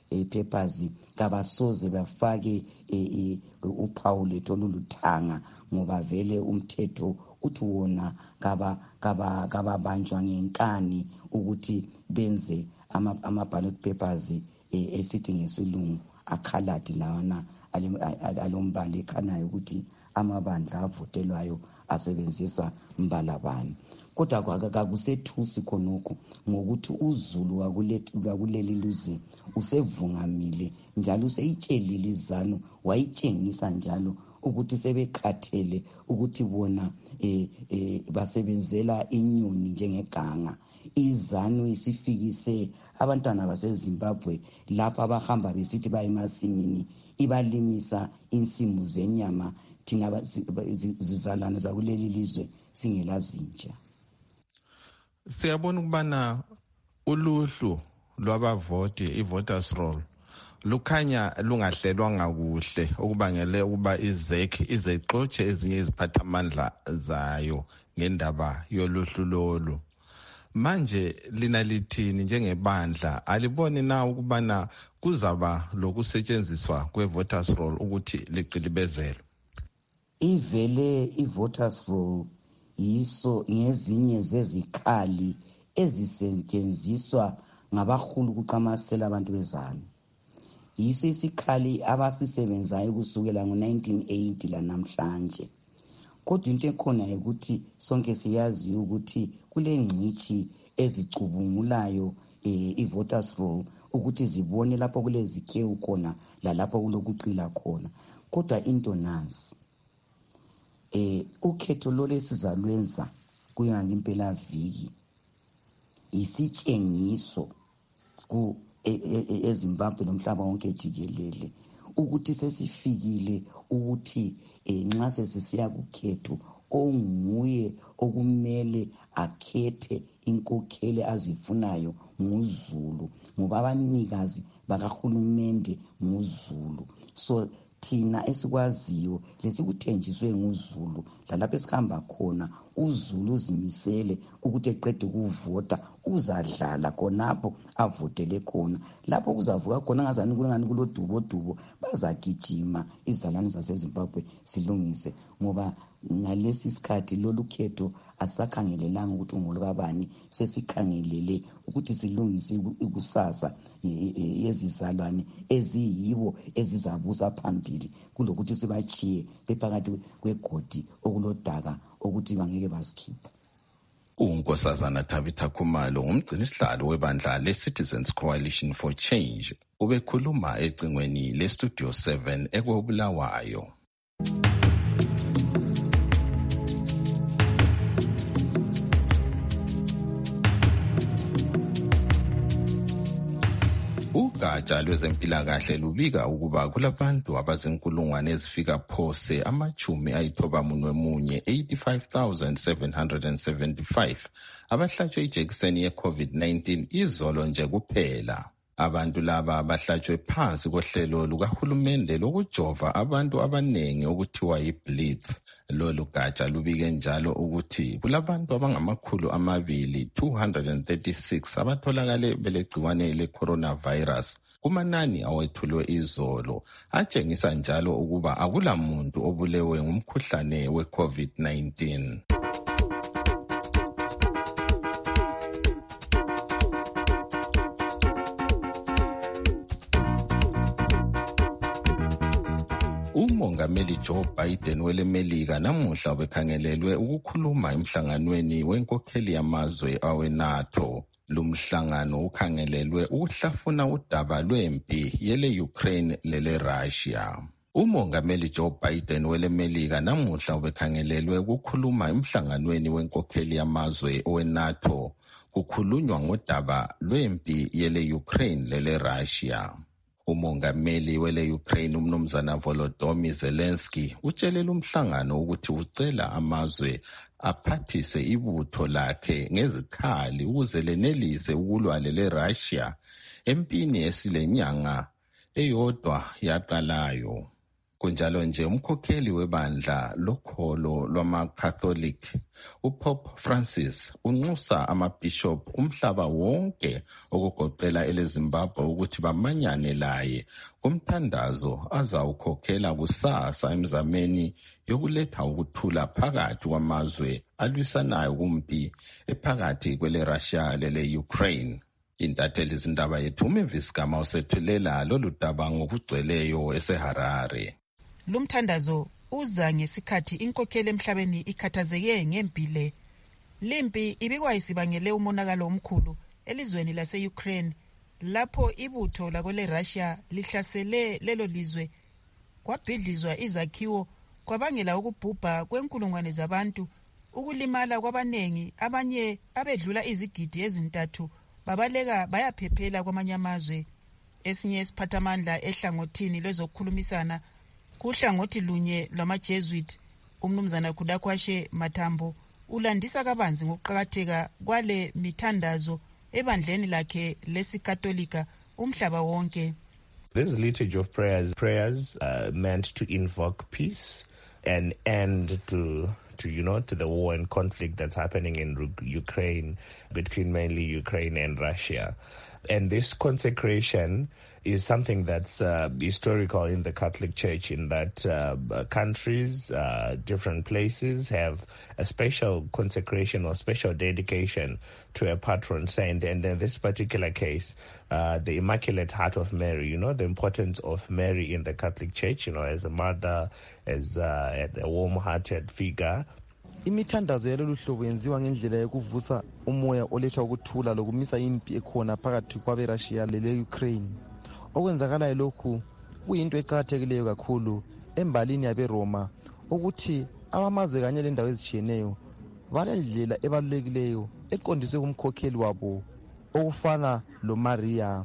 eh, papers kabasoze bafake eh, eh, uphawu lethu oluluthanga ngoba vele umthetho uthi wona kaba kaba kababanjwa ngenkani ukuthi benze ama, ama ballot papers eh, esithi ngesilungu akhaladi lawana alombala ekhanayo ukuthi amabandla avotelwayo asebenzisa mbala bani. Kodwa kakusethusi khonokho ngokuthi uZulu wakuleli lizwe usevungamile njalo useyitshelile izanu wayitshengisa njalo ukuthi sebekhathele ukuthi bona eh, eh, basebenzela inyoni njengeganga. Izanu isifikise abantwana baseZimbabwe lapha abahamba besithi bayemasimini ibalimisa insimu zenyama thina zizalana zakuleli lizwe singelazintsha. Siyabona ukubana uluhlu lwabavoti i-voters roll lukhanya lungahlelwanga kuhle okubangele ukuba izek izexotshe ezinye iziphathamandla zayo ngendaba yoluhlu lolu. Manje lina lithini njengebandla aliboni na ukubana kuzaba lokusetshenziswa kwe-voters roll ukuthi liqilibezele? Ivele i-voters roll yiso ngezinye zezikhali ezisetshenziswa ngabahulu kuqamasela abantu bezalo. Yiso isikhali abasisebenzayo kusukela ngo-nineteen eighty lanamhlanje. Kodwa into ekhona ukuthi sonke siyazi ukuthi kule ngcithi ezicubungulayo eh, i-voters roll ukuthi zibone lapho kulezikhewu khona lalapho kulokuqila khona. Kodwa into nansi eh ukhetho lolesizalwenza kuya ngempela viki isitshengiso ku eZimbabwe nomhlaba wonke jikelele ukuthi sesifikile ukuthi nxa sesisiya kukhetho onguye okumele akhethe inkokheli azifunayo nguZulu ngoba abanikazi bakahulumende nguZulu. So thina esikwaziyo lesikuthenjiswe nguZulu lalapho esikhamba khona uZulu uzimisele ukuthi eqede ukuvota uzadlala khonapho avotele khona. Lapho kuzavuka khona ngazani kulengani kulodubo dubo bazagijima izalwane zaseZimbabwe silungise ngoba ngalesi sikhathi lolu khetho asakhangelelanga ukuthi ngolukabani sesikhangelele ukuthi silungise ikusasa yezizalwane eziyibo ezizabusa phambili kulokuthi sibachiye bephakathi kwegodi okulodaka ukuthi bangeke basikhipha. uNkosazana Tabitha Khumalo ngumgcinisihlalo webandla le-Citizens Coalition for Change ubekhuluma ecingweni le-Studio seven ekwebulawayo. Ugatsha lwezempilakahle lubika ukuba kulabantu abazinkulungwane ezifika phose amachumi ayithobamunwe munye eighty-five thousand seven hundred seventy-five abahlatshwe ijekiseni ye-COVID nineteen izolo nje kuphela. Abantu laba bahlatshwe phansi kohlelo lukahulumende lokujova abantu abanengi okuthiwa yi-Blitz. Lolu gatsha lubike njalo ukuthi kulabantu abangamakhulu amabili two hundred thirty-six abatholakale belegciwane le-coronavirus kumanani awethulwe izolo atshengisa njalo ukuba akulamuntu obulewe ngumkhuhlane we-COVID nineteen. uMongameli Joe Biden welemelika namuhla ubekhangelelwe ukukhuluma emhlanganweni wenkokheli yamazwe awe-NATO. Lumhlangano ukhangelelwe ukuhlafuna udaba lwempi yele-Ukraine lele-Russia. uMongameli Joe Biden welemelika namuhla ubekhangelelwe ukukhuluma emhlanganweni wenkokheli yamazwe awe-NATO kukhulunywa ngodaba lwempi yele-Ukraine lele-Russia. Umongameli wele-Ukraine umnumzana Volodymyr Zelensky utshelele umhlangano ukuthi ucela amazwe aphathise ibutho lakhe ngezikhali ukuze lenelise ukulwa lele-Russia empini esilenyanga eyodwa yaqalayo. Kunjalo nje umkhokheli webandla lokholo lwama-Catholic uPope Francis unxusa amabishop umhlaba wonke okugoqela eleZimbabwe ukuthi bamanyane laye kumthandazo azawukhokhela kusasa emzameni yokuletha ukuthula phakathi kwamazwe alwisanayo kumpi ephakathi kwele-Russia lele-Ukraine. Intatheli zindaba yethu uMavis Gama usethulela lolu daba ngokugcweleyo eseHarare. Lumthandazo uza ngesikhathi inkokheli emhlabeni ikhathazeke ngempile. Limpi ibikwa isibangele umonakalo omkhulu elizweni lase-Ukraine lapho ibutho lakwele Russia lihlasele lelo lizwe, kwabhidlizwa izakhiwo, kwabangela ukubhubha kwenkulungwane zabantu, ukulimala kwabanengi, abanye abedlula izigidi ezintathu babaleka bayaphephela kwamanye amazwe. Esinye isiphathamandla ehlangothini lwezokukhulumisana kuhlangothi lunye lwama-Jesuit, umnumzana Kudakwashe Matambo, ulandisa kabanzi ngokuqakatheka kwale mithandazo ebandleni lakhe lesikatolika umhlaba wonke. This liturgy of prayers, prayers uh, meant to invoke peace and end to to you know to the war and conflict that's happening in Ukraine, between mainly Ukraine and Russia. And this consecration is something that's uh, historical in the Catholic Church, in that uh, countries, uh, different places have a special consecration or special dedication to a patron saint. And in this particular case, uh, the Immaculate Heart of Mary, you know, the importance of Mary in the Catholic Church, you know, as a mother, as uh, a warm-hearted figure. Imithandazo yalolu hlobo yenziwa ngendlela yokuvusa umoya oletha ukuthula lokumisa impi ekhona phakathi kwabe-Russia lele-Ukraine. Okwenzakalayo lokhu kuyinto eqakathekileyo kakhulu embalini yabeRoma ukuthi abamazwe kanye lendawo ezitshiyeneyo balendlela ebalulekileyo eqondiswe kumkhokheli wabo okufana loMaria.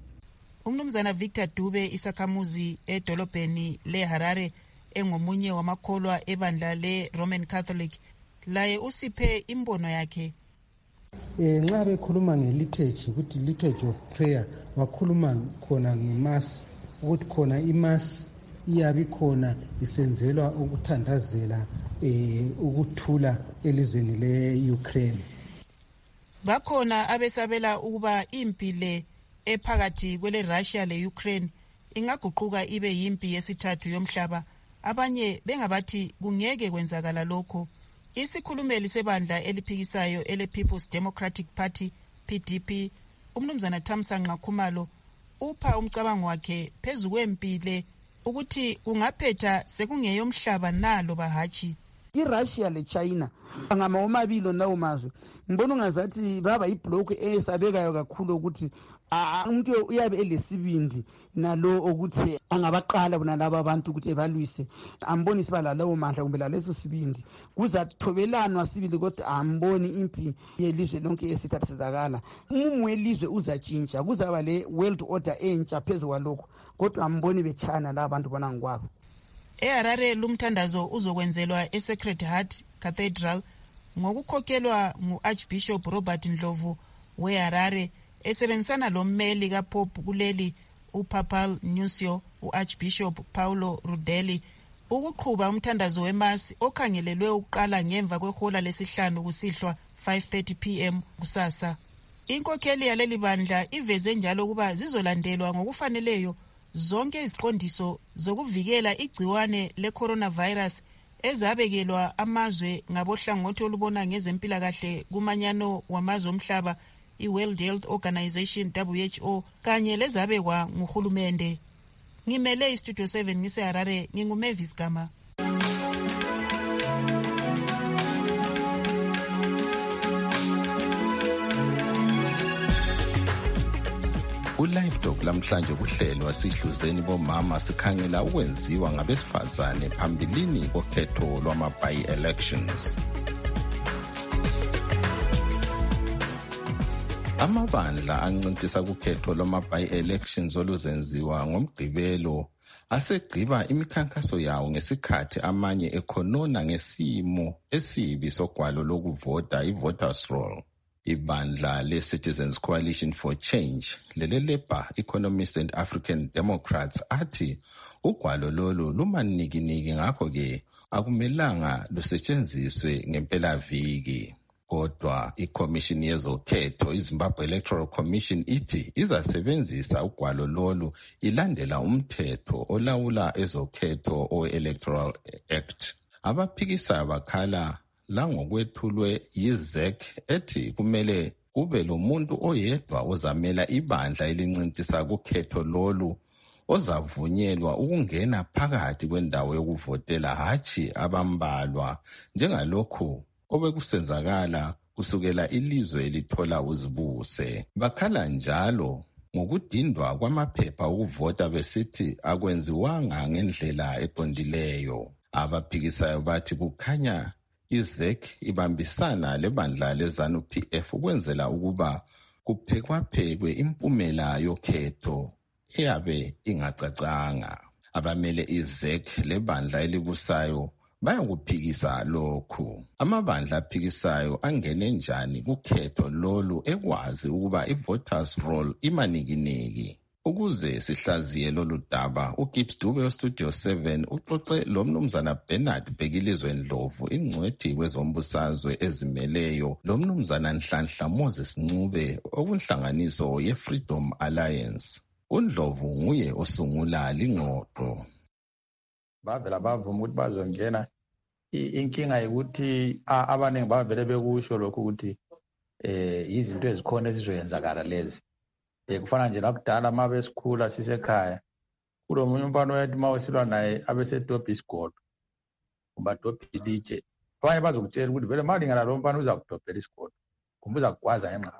Umnumzana Victor Dube isakhamuzi edolobheni leHarare engomunye wamakholwa ebandla le-Roman Catholic laye usiphe imbono yakhe. Eh nxa bekhuluma ngeliturgy ukuthi liturgy of prayer wakhuluma khona ngeMass ukuthi khona iMass iyabi khona isenzelwa ukuthandazela eh ukuthula elizweni le-Ukraine. Bakhona abesabela ukuba impile ephakathi kwele Russia le-Ukraine ingaguquka ibe yimpi yesithathu yomhlaba. Abanye bengabathi kungeke kwenzakala lokho. Isikhulumeli sebandla eliphikisayo ele People's Democratic Party P D P umnumzana Thamsanqa Khumalo upha umcabango wakhe phezu kwempile ukuthi kungaphetha sekungeyomhlaba nalo bahachi. iRussia leChina angama omabili nawo mazwe ngibona ungazathi baba iblock esabekayo kakhulu ukuthi umuntu uyabe elesibindi nalo ukuthi angabaqala bona laba abantu ukuthi ebalwise amboni sibala lawo mandla kumbe laleso sibindi kuzathobelanwa sibili kodwa amboni impi yelizwe lonke esithathu sizakala. Umumo welizwe uzatshintsha kuzaba le world order entsha phezulu kwalokho kodwa amboni bechana la abantu bona ngikwabo. eHarare lumthandazo uzokwenzelwa eSacred Heart Cathedral ngokukhokhelwa ngu-Archbishop Robert Ndlovu weHarare esebenzisana lommeli kaPope kuleli uPapal Nuncio uArchbishop Paulo Rudeli ukuqhuba umthandazo weMass okhangelelwe ukuqala ngemva kwehola lesihlanu kusihlwa five thirty p m kusasa. Inkokheli yaleli bandla iveze njalo ukuba zizolandelwa ngokufaneleyo zonke iziqondiso zokuvikela igciwane le-coronavirus ezabekelwa amazwe ngabohlangothi olubona ngezempilakahle kumanyano wamazwe omhlaba i-World Health Organization W H O kanye lezabekwa nguhulumende. Ngimele iStudio seven ngiseHarare nginguMavis Gama. uLive Talk lamhlanje kuhlelwa sihluzeni bomama sikhangela ukwenziwa ngabesifazane phambilini kokhetho lwama-by-elections. Amabandla ancintisa kukhetho lwama-by-elections oluzenziwa ngomgqibelo asegqiba imikhankaso yawo ngesikhathi amanye ekhonona ngesimo esibi sogwalo lokuvota i-voters roll. Ibandla le-Citizens Coalition for Change lele-Labour Economists and African Democrats athi ugwalo lolu lumanikiniki ngakho-ke akumelanga lusetshenziswe ngempelaviki. Kodwa iCommission yezokhetho iZimbabwe Electoral Commission ithi izasebenzisa ugwalo lolu ilandela umthetho olawula ezokhetho o-Electoral Act. Abaphikisayo bakhala langokwethulwe yi-Z E C ethi kumele kube lo muntu oyedwa ozamela ibandla elincintisa kukhetho lolu ozavunyelwa ukungena phakathi kwendawo yokuvotela hatshi abambalwa njengalokhu obekusenzakala kusukela ilizwe elithola uzibuse. Bakhala njalo ngokudindwa kwamaphepha okuvota besithi akwenziwanga ngendlela eqondileyo. Abaphikisayo bathi kukhanya i-Z E C ibambisana lebandla leZANU P F ukwenzela ukuba kuphekwapekwe impumela yokhetho eyabe ingacacanga. Abamele i-Z E C lebandla elibusayo bayakuphikisa lokhu. Amabandla aphikisayo angene njani kukhetho lolu ekwazi ukuba i-voters roll imanikiniki. Ukuze sihlaziye lolu daba, uGibbs Dube weStudio seven uxoxe lo mnumzana Bernard Bhekilizwe Ndlovu, ingcwethi kwezombusazwe ezimeleyo, lo mnumzana Nhlanhla Moses Ncube okunhlanganiso ye-Freedom Alliance. UNdlovu nguye osungula lingxoxo. Bavela bavuma ukuthi bazongena. Inkinga ukuthi abaningi bavele bekusho lokho ukuthi eh izinto ezikhona ezizoyenzakala lezi. Eh kufana nje lakudala uma besikhula sisekhaya. Kulo munye umfana oyathi uma wesilwa naye abesedobha isigolo. Kuba dobha ilitshe. Abanye bazokutshela ukuthi vele malingana lo mfana uza kudobhela isigolo. Kumbe uza kugwaza enqaba.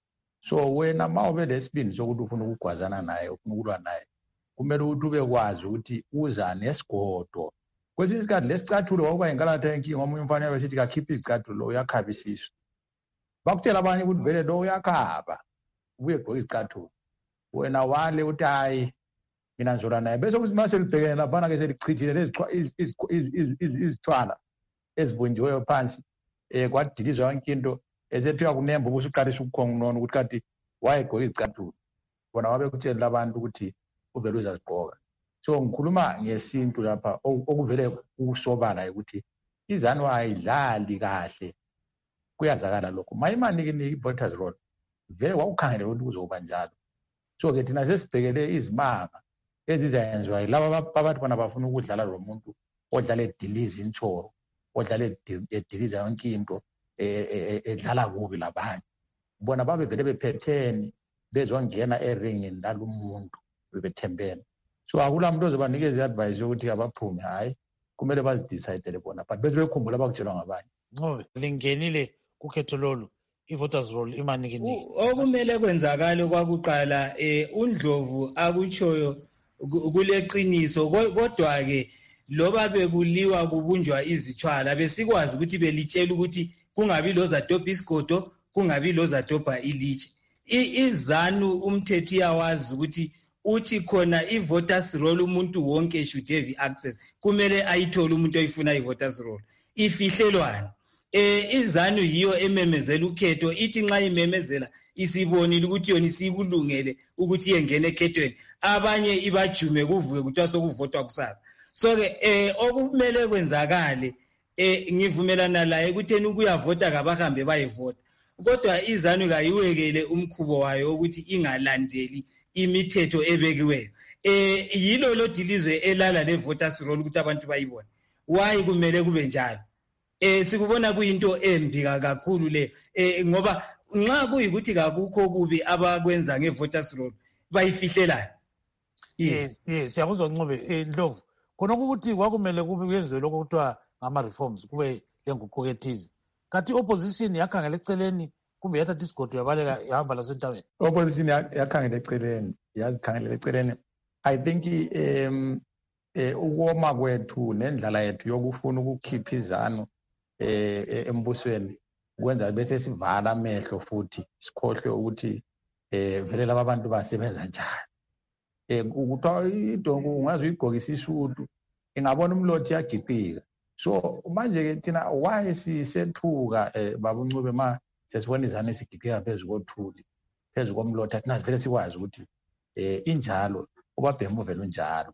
So wena uma ube lesibindi sokuthi ufuna ukugwazana naye, ufuna ukulwa naye, kumele ukuthi ube kwazi ukuthi uza nesigodo. Kwesinye isikhathi lesicathulo wakuba inkalatha yenkinga omunye umfana besithi kakhipha izicathulo uyakhaba isisu. Bakutshela abanye ukuthi vele lo uyakhaba. Ubuye gqoka izicathulo. Wena wale uthi hayi mina ngizola naye bese kuthi mase libhekene laphana ke selichithile lezi izithwala ezibunjiweyo phansi eh kwadilizwa yonke into esethiwa kunemba ubusuqalisa ukukhonga unono ukuthi kanti wayegqoka izicathulo. Bona wabe kutshela abantu ukuthi uvele uzazigqoka. So ngikhuluma ngesintu lapha okuvele ukusobala ukuthi iZANU ayidlali kahle. Kuyazakala lokho. Mayimaniki voters roll. Vele wawukhangela ukuthi kuzoba njalo. So ke thina sesibhekele izimanga ezizayenziwa yilabo abathi bona bafuna ukudlala lo muntu odlala ediliza intshoro, odlala ediliza yonke into edlala kubi labanye. Bona babe vele bephetheni bezongena eringini lalo umuntu bebethembene. So akula muntu ozobanikeza advice yokuthi abaphume, hayi kumele bazidecide bona but bese bekhumbula abakutshelwa ngabanye. Ngobe lingenile kukhetho lolu i-voters roll imanikiniki. Okumele kwenzakala kwakuqala eh uNdlovu akutshoyo kuleqiniso, kodwa ke loba bekuliwa kubunjwa izithwala besikwazi ukuthi belitshela ukuthi kungabi lozadobha isigodo, kungabi lozadobha ilitshe. iZANU umthetho iyawazi ukuthi uthi khona i-voters roll umuntu wonke should have access, kumele ayithole umuntu oyifuna i-voters roll. Ifihlelwana eh iZANU yiyo ememezela ukhetho, ithi nxa imemezela isibonile ukuthi yona isikulungele ukuthi yengene ekhethweni, abanye ibajume kuvuke kuthiwa sokuvotwa kusasa. So ke eh okumele kwenzakale eh ngivumelana laye ukutheni ukuyavota kabahambe bayevota, kodwa iZANU kayiwekele umkhubo wayo ukuthi ingalandeli imithetho ebekiweyo. Eh yilo lo dilizwe elala le voters roll ukuthi abantu bayibone. Why kumele kube njalo? Eh sikubona kuyinto embi kakhulu le eh ngoba nxa kuyikuthi kakukho kubi abakwenza ngevoters roll bayifihlelana. Yes, yes, siyakuzwa Ncube eh Ndlovu. Khona ukuthi kwakumele kube kwenziwe lokho kuthiwa ngama reforms kube lenguquko ethize. Kathi opposition yakhangela eceleni kumbe yathatha isigodo yabaleka yahamba lasentabeni. Opposition yakhangela eceleni, yazikhangela eceleni. I think um eh ukoma kwethu nendlala yethu yokufuna ukukhipha iZANU eh embusweni kwenza bese sivala amehlo futhi sikhohle ukuthi eh vele laba bantu basebenza njani. Eh ukuthiwa idongo ungazi uyigqokisa isudu ingabona umlothi yagiqika. So manje ke thina why sisethuka eh babuncube ma sesibona izanu esigigeka phezu kothuli phezu komlotha thina sivele sikwazi ukuthi um injalo ubabhemu uvele unjalo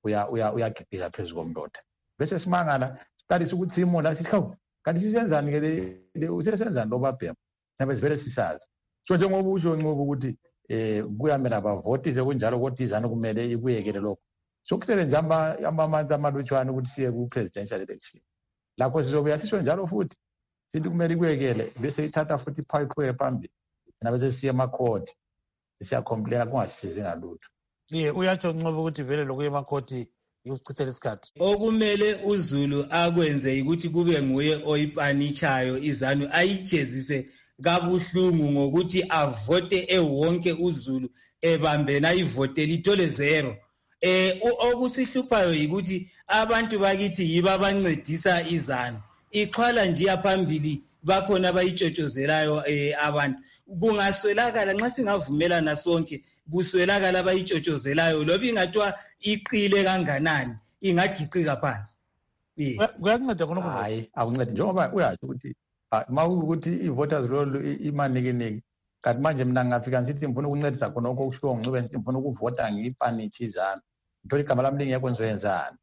uyagigeka phezu komlotha bese simangala siqalisa ukuthi simona sihlobo kanti sisenzani-ke usesenzani lo babhemu nabe sivele sisazi so njengoba usho Ncube ukuthi um kuyamela bavotise kunjalo kodwa izanu kumele ikuyekele lokho sokusele nje amamanzi amalutshwane ukuthi siye ku-presidential election lakho sizobuya sisho njalo futhi sithi kumele ikuyekele bese ithatha futhi iqhubeke phambili nabe sesiye emakhoti siyacomplaina kungasisizi ngalutho. Ye uyatsho Ncube ukuthi vele lokuya emakhoti ukuchithela isikhathi. Okumele uZulu akwenze ukuthi kube nguye oyipanitshayo izanu ayijezise kabuhlungu ngokuthi avote ewonke uZulu ebambena ivote litole zero. Eh okusihluphayo yikuthi abantu bakithi yiba abancedisa izanu. Ixhwala nje phambili bakhona bayitshotshozelayo eh abantu. Kungaswelakala nxa singavumelana sonke kuswelakala bayitshotshozelayo loba ingathiwa iqile kanganani ingagiqika phansi. Kuyanceda khona ukuthi hayi akuncedi njengoba uyathi ukuthi mawukuthi i-voters roll imanikiniki kanti manje mina ngingafika ngithi ngifuna ukuncedisa khona lokho okushiwo Ncube ngithi ngifuna ukuvota ngiyipanitshe izanu ngithola igama lami lingekho ngizoyenzani.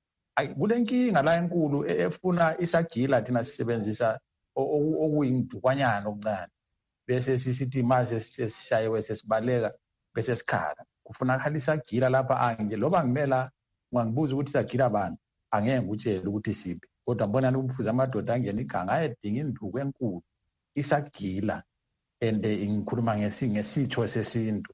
Kule nkinga la enkulu efuna isagila thina sisebenzisa okuyindukwanyana okuncane bese sisithi mase sesishayiwe sesibaleka bese sikhala kufunakala isagila lapha ange loba ngimela ngibuza ukuthi isagila bani angeke ngikutshele ukuthi siphi kodwa mbonani umfuza amadoda angena iganga ayedinga induku enkulu isagila and ngikhuluma ngesitho sesintu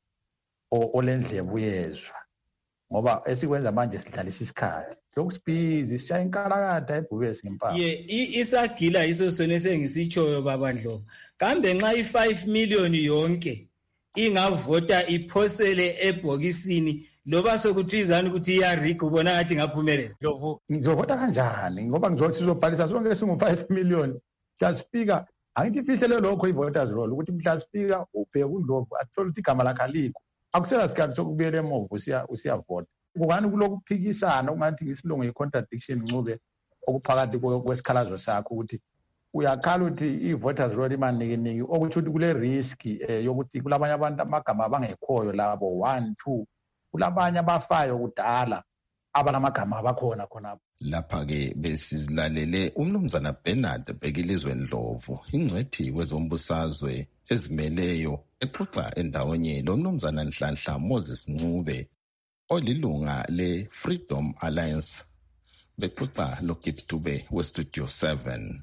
olendlebe uyezwa ngoba esikwenza manje sidlalisa isikhathi lokusibhizi sishaya inkalakatha ebhubesi ngempama ye isagila iso sone sengisitshoyo babandlo kambe nxa i-five million yonke ingavota iphosele ebhokisini loba sokuthi izani ukuthi iyarika ubona ngathi ngaphumelela Ndlovu ngizovota kanjani ngoba ngizothi sizobhalisa sonke singu-five million mhlasifika angithi fihlele lokho i-voters roll ukuthi mhlasifika ubheke uNdlovu athole ukuthi igama lakhe alikho akusela sikhathi sokubuyela emuva usiyavota kungani kulokuphikisana okungathi ngesilungu i-contradiction Ncube okuphakathi kwesikhalazo sakho ukuthi uyakhala ukuthi i-voters roll imanikiniki okuthi ukuthi kule risk yokuthi kulabanye abantu amagama abangekhoyo labo one two kulabanye abafayo kudala abanamagama abakhona khonapho. Lapha-ke besizilalele umnumzana Bernard Bhekilizwe Ndlovu ingcwethi kwezombusazwe ezimeleyo exoxa endawonye lo mnumzana Nhlanhla Moses Ncube olilunga le-Freedom Alliance bexoxa loGibbs Dube weStudio seven.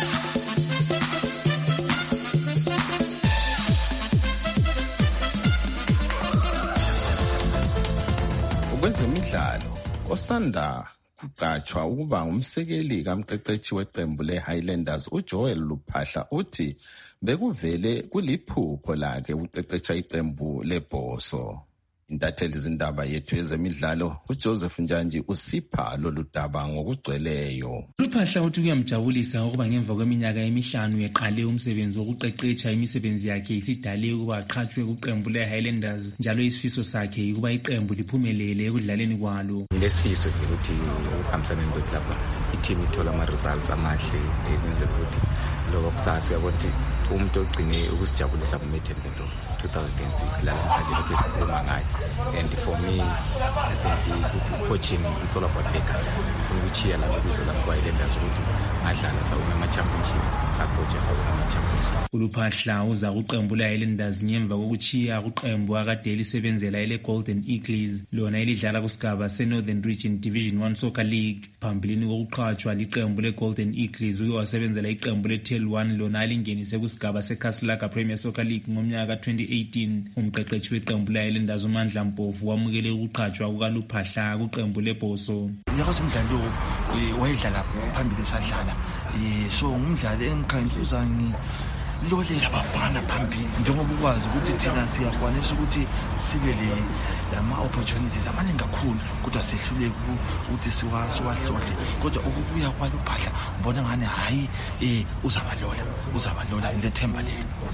Kwezemidlalo osanda kuqatshwa ukuba ngumsekeli kamqeqeshi weqembu le-Highlanders uJoel Luphahla uthi bekuvele kuliphupho lakhe ukuqeqesha iqembu lebhoso. Intatheli zindaba yethu yezemidlalo uJoseph Njanji usipha lolu daba ngokugcweleyo. Luphahla uthi kuyamjabulisa ukuba ngemva kweminyaka emihlanu eqale umsebenzi wokuqeqesha imisebenzi yakhe isidale ukuba aqhatshwe kuqembu le-Highlanders njalo isifiso sakhe ukuba iqembu liphumelele ekudlaleni kwalo. Ngilesifiso ukuthi ukuhambisana nendoda lapha i-team ithola ama-results amahle ekwenzela ukuthi lokho kusasa uyabona ukuthi umuntu ogcine ukusijabulisa kumethembelo two thousand six la namhlanje lokho esikhuluma ngayo and for me I think coaching it's all about legacy ufuna ukuchiya lapho kuzo lapho kwa-Highlanders ukuthi ngadlala sawina ama-championships sacoacha sawina ama-championships. uLuphahla uza kuqembu le-Highlanders ngemva kokuchiya kuqembu akade elisebenzela ele-Golden Eagles lona elidlala kusigaba se-Northern Region Division one Soccer League. Phambilini kokuqhatshwa liqembu le-Golden Eagles uke wasebenzela iqembu le-Tel one lona elingenise kusigaba se-Caselaga Premier Soccer League ngomnyaka twenty eighteen. Umqeqeshi weqembu le-Highlanders uMandla Mpofu wamukele ukuqhatshwa kukaLuphahla kuqembu lebhoso. Uyakwazi umdlalo wayedlala phambili sadlala so ngumdlali engikhantuza ngilolela abafana phambili njengoba ukwazi ukuthi thina siyakwanisa ukuthi sibe le lama opportunities amaningi kakhulu kodwa sehluleke ukuthi siwahlole kodwa ukubuya kwaLuphahla mbona ngani hayi eh uzabalola uzabalola lethemba lelo.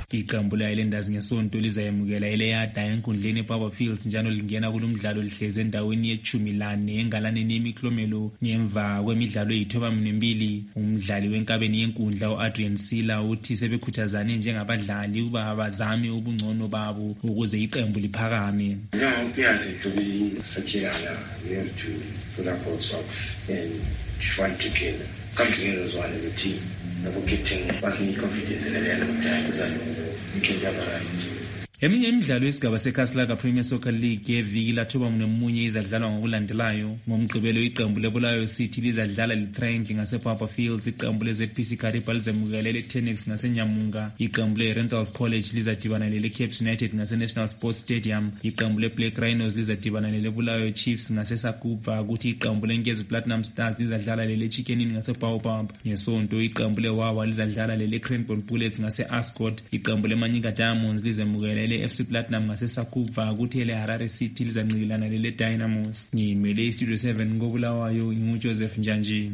Iqembu le-Highlanders ngesonto lizayemukela iLeada enkundleni ePapa Fields njalo lingena kulomdlalo lihleze endaweni yechumi lane engalaneni yemiklomelo ngemva kwemidlalo eyithoba mbili. Umdlali wenkabeni yenkundla u-Adrian Sila uthi sebekhuthazane njengabadlali ukuba abazame ubungcono babo ukuze iqembu liphakame. We have to put up our socks and fight together, come together as one as a team. We're getting personal confidence in the end of the time that we can jump around. Eminye imidlalo yesigaba seKaslaga Premier Soccer League yeviki lathoba nemunye izadlalwa ngokulandelayo. Ngomgqibelo iqembu leBulawayo City lizadlala leTriangle ngasePapa Fields, iqembu leZ P C Kariba lizemukela leTennex ngaseNyamunga, iqembu leRentals College lizadibana leCapes United ngaseNational Sports Stadium, iqembu leBlack Rhinos lizadibana leBulawayo Chiefs ngaseSakuva, kuthi iqembu leNkezi Platinum Stars lizadlala leChickenini ngaseBaobab. Ngesonto iqembu leWawa lizadlala leCranbourne Bullets ngaseAscot, iqembu leManyika Diamonds lizemukela F C Platinum ngaseSakuva, kuthi leHarare City lizancikilana leDynamos. Ngimele iStudio seven ngobulawayo nginguJoseph Njanji.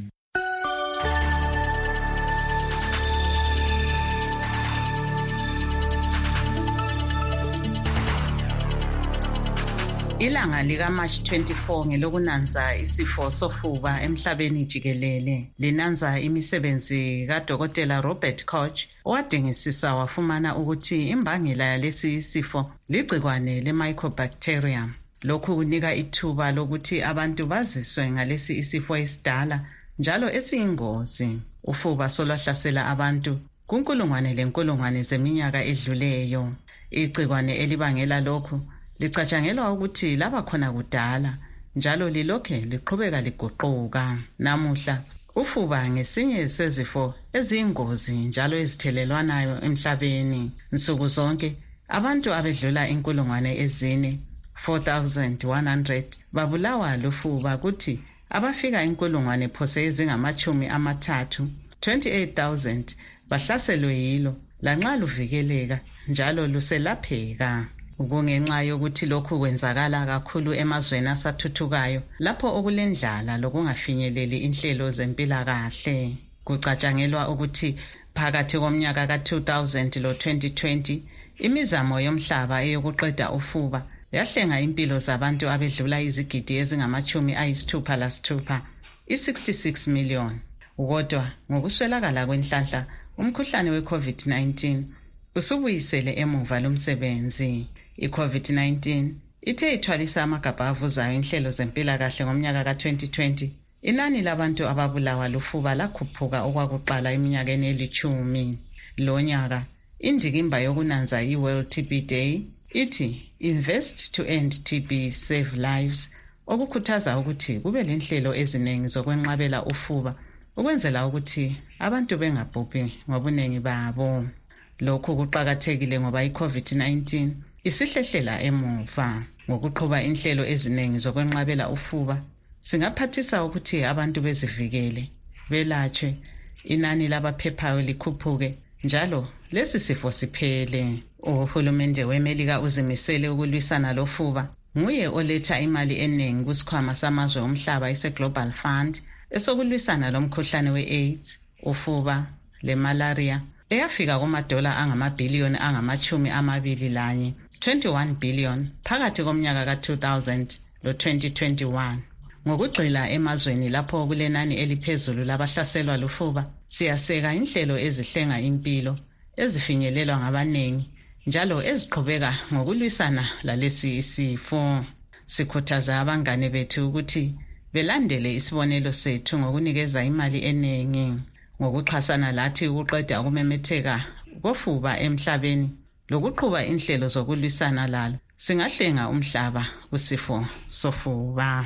Ilanga lika March twenty-four ngelokunanza isifo sofuba emhlabeni jikelele. Linanza imisebenzi kaDokotela Robert Koch owadingisisa wafumana ukuthi imbangela yalesi isifo ligcikwane le-mycobacterium. Lokhu kunika ithuba lokuthi abantu baziswe ngalesi isifo esidala njalo esiyingozi. Ufuba solwahlasela abantu kunkulungwane lenkulungwane zeminyaka edluleyo. Igcikwane elibangela lokhu licatshangelwa ukuthi laba khona kudala njalo lilokhe liqhubeka liguquka. Namuhla ufuba ngesinye sezifo eziyingozi njalo ezithelelwanayo emhlabeni. Nsuku zonke abantu abedlula inkulungwane ezine four thousand one hundred babulawa lufuba, kuthi abafika inkulungwane phose ezingamachumi amathathu twenty-eight thousand bahlaselwe yilo lanxa luvikeleka njalo luselapheka. Kungenxa yokuthi lokhu kwenzakala kakhulu emazweni asathuthukayo lapho okulendlala lokungafinyeleli inhlelo zempilakahle. Kucatshangelwa ukuthi phakathi komnyaka ka two thousand lo twenty twenty imizamo yomhlaba eyokuqeda ufuba yahlenga impilo zabantu abedlula izigidi ezingamachumi ayisithupha lasithupha i-sixty-six million. Kodwa ngokuswelakala kwenhlanhla umkhuhlane we-COVID nineteen usubuyisele emuva lomsebenzi. I-COVID nineteen ithe ithwalisa amagabha avuzayo inhlelo zempilakahle ngomnyaka ka twenty twenty. Inani labantu ababulawa lufuba lakhuphuka okwakuqala iminyakeni elithumi. Lo nyaka indikimba yokunanza i-World T B Day ithi Invest to End T B, Save Lives, okukhuthaza ukuthi kube lenhlelo eziningi zokwenqabela ufuba ukwenzela ukuthi abantu bengabhubhi ngobunengi babo. Lokhu kuqakathekile ngoba i-COVID nineteen isihlehlela emuva. Ngokuqhuba inhlelo eziningi zokwenqabela ufuba singaphathisa ukuthi abantu bezivikele, belatshwe, inani labaphephayo likhuphuke njalo lesi sifo siphele. Uhulumende weMelika uzimisele ukulwisana lofuba. Nguye oletha imali eningi kusikhwama samazwe omhlaba ise-Global Fund esokulwisana lomkhuhlane we-AIDS, ufuba, le-malaria eyafika kumadola angamabhiliyoni angamachumi amabili lanye twenty-one billion phakathi komnyaka ka two thousand lo twenty twenty-one. Ngokugxila emazweni lapho kulenani eliphezulu labahlaselwa lufuba, siyaseka inhlelo ezihlenga impilo ezifinyelelwa ngabaningi njalo eziqhubeka ngokulwisana lalesi isifo. Sikhuthaza abangane bethu ukuthi belandele isibonelo sethu ngokunikeza imali eningi, ngokuxhasana lathi ukuqeda ukumemetheka kofuba emhlabeni lokuqhuba inhlelo zokulwisana lalo. Singahlenga umhlaba kusifo sofuba.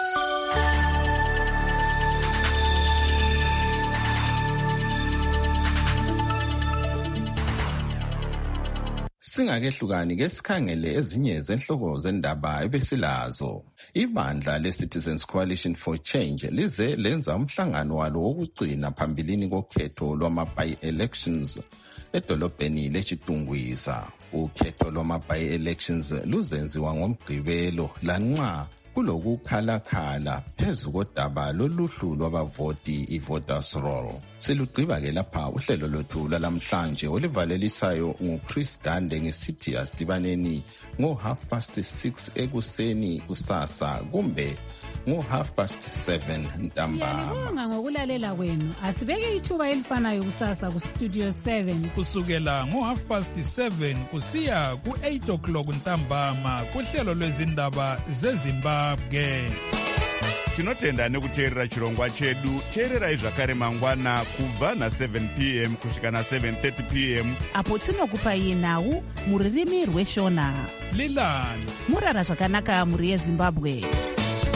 Singakehlukani ke sikhangele ezinye zenhloko zendaba ebesilazo. Ibandla le-Citizens Coalition for Change lize lenza umhlangano walo wokugcina phambilini kokhetho lwama-by-elections edolobheni leChitungwiza. Ukhetho lwama-by-elections luzenziwa ngoMgqibelo lanxa kulokukhalakhala phezu kodaba loluhlu lwabavoti i-voters roll. Silugqiba-ke lapha uhlelo lwethu lwalamhlanje olivalelisayo nguChris Gande ngesithi asidibaneni ngo-half past six ekuseni kusasa kumbe ngo-half past seven ntambama. Siyalibonga ngokulalela kwenu. Asibeke ithuba elifanayo kusasa kustudio seven. Kusukela ngo-half past seven kusiya ku-eight o'clock ntambama kuhlelo lwezindaba zeZimbabwe. Tinotenda nekuteerera chirongwa chedu. Teererai zvakare mangwana kubva na-seven p m kusvika na-seven thirty p m apo tinokupai nhau muririmi rweshona. Lilani murara zvakanaka muri yeZimbabwe.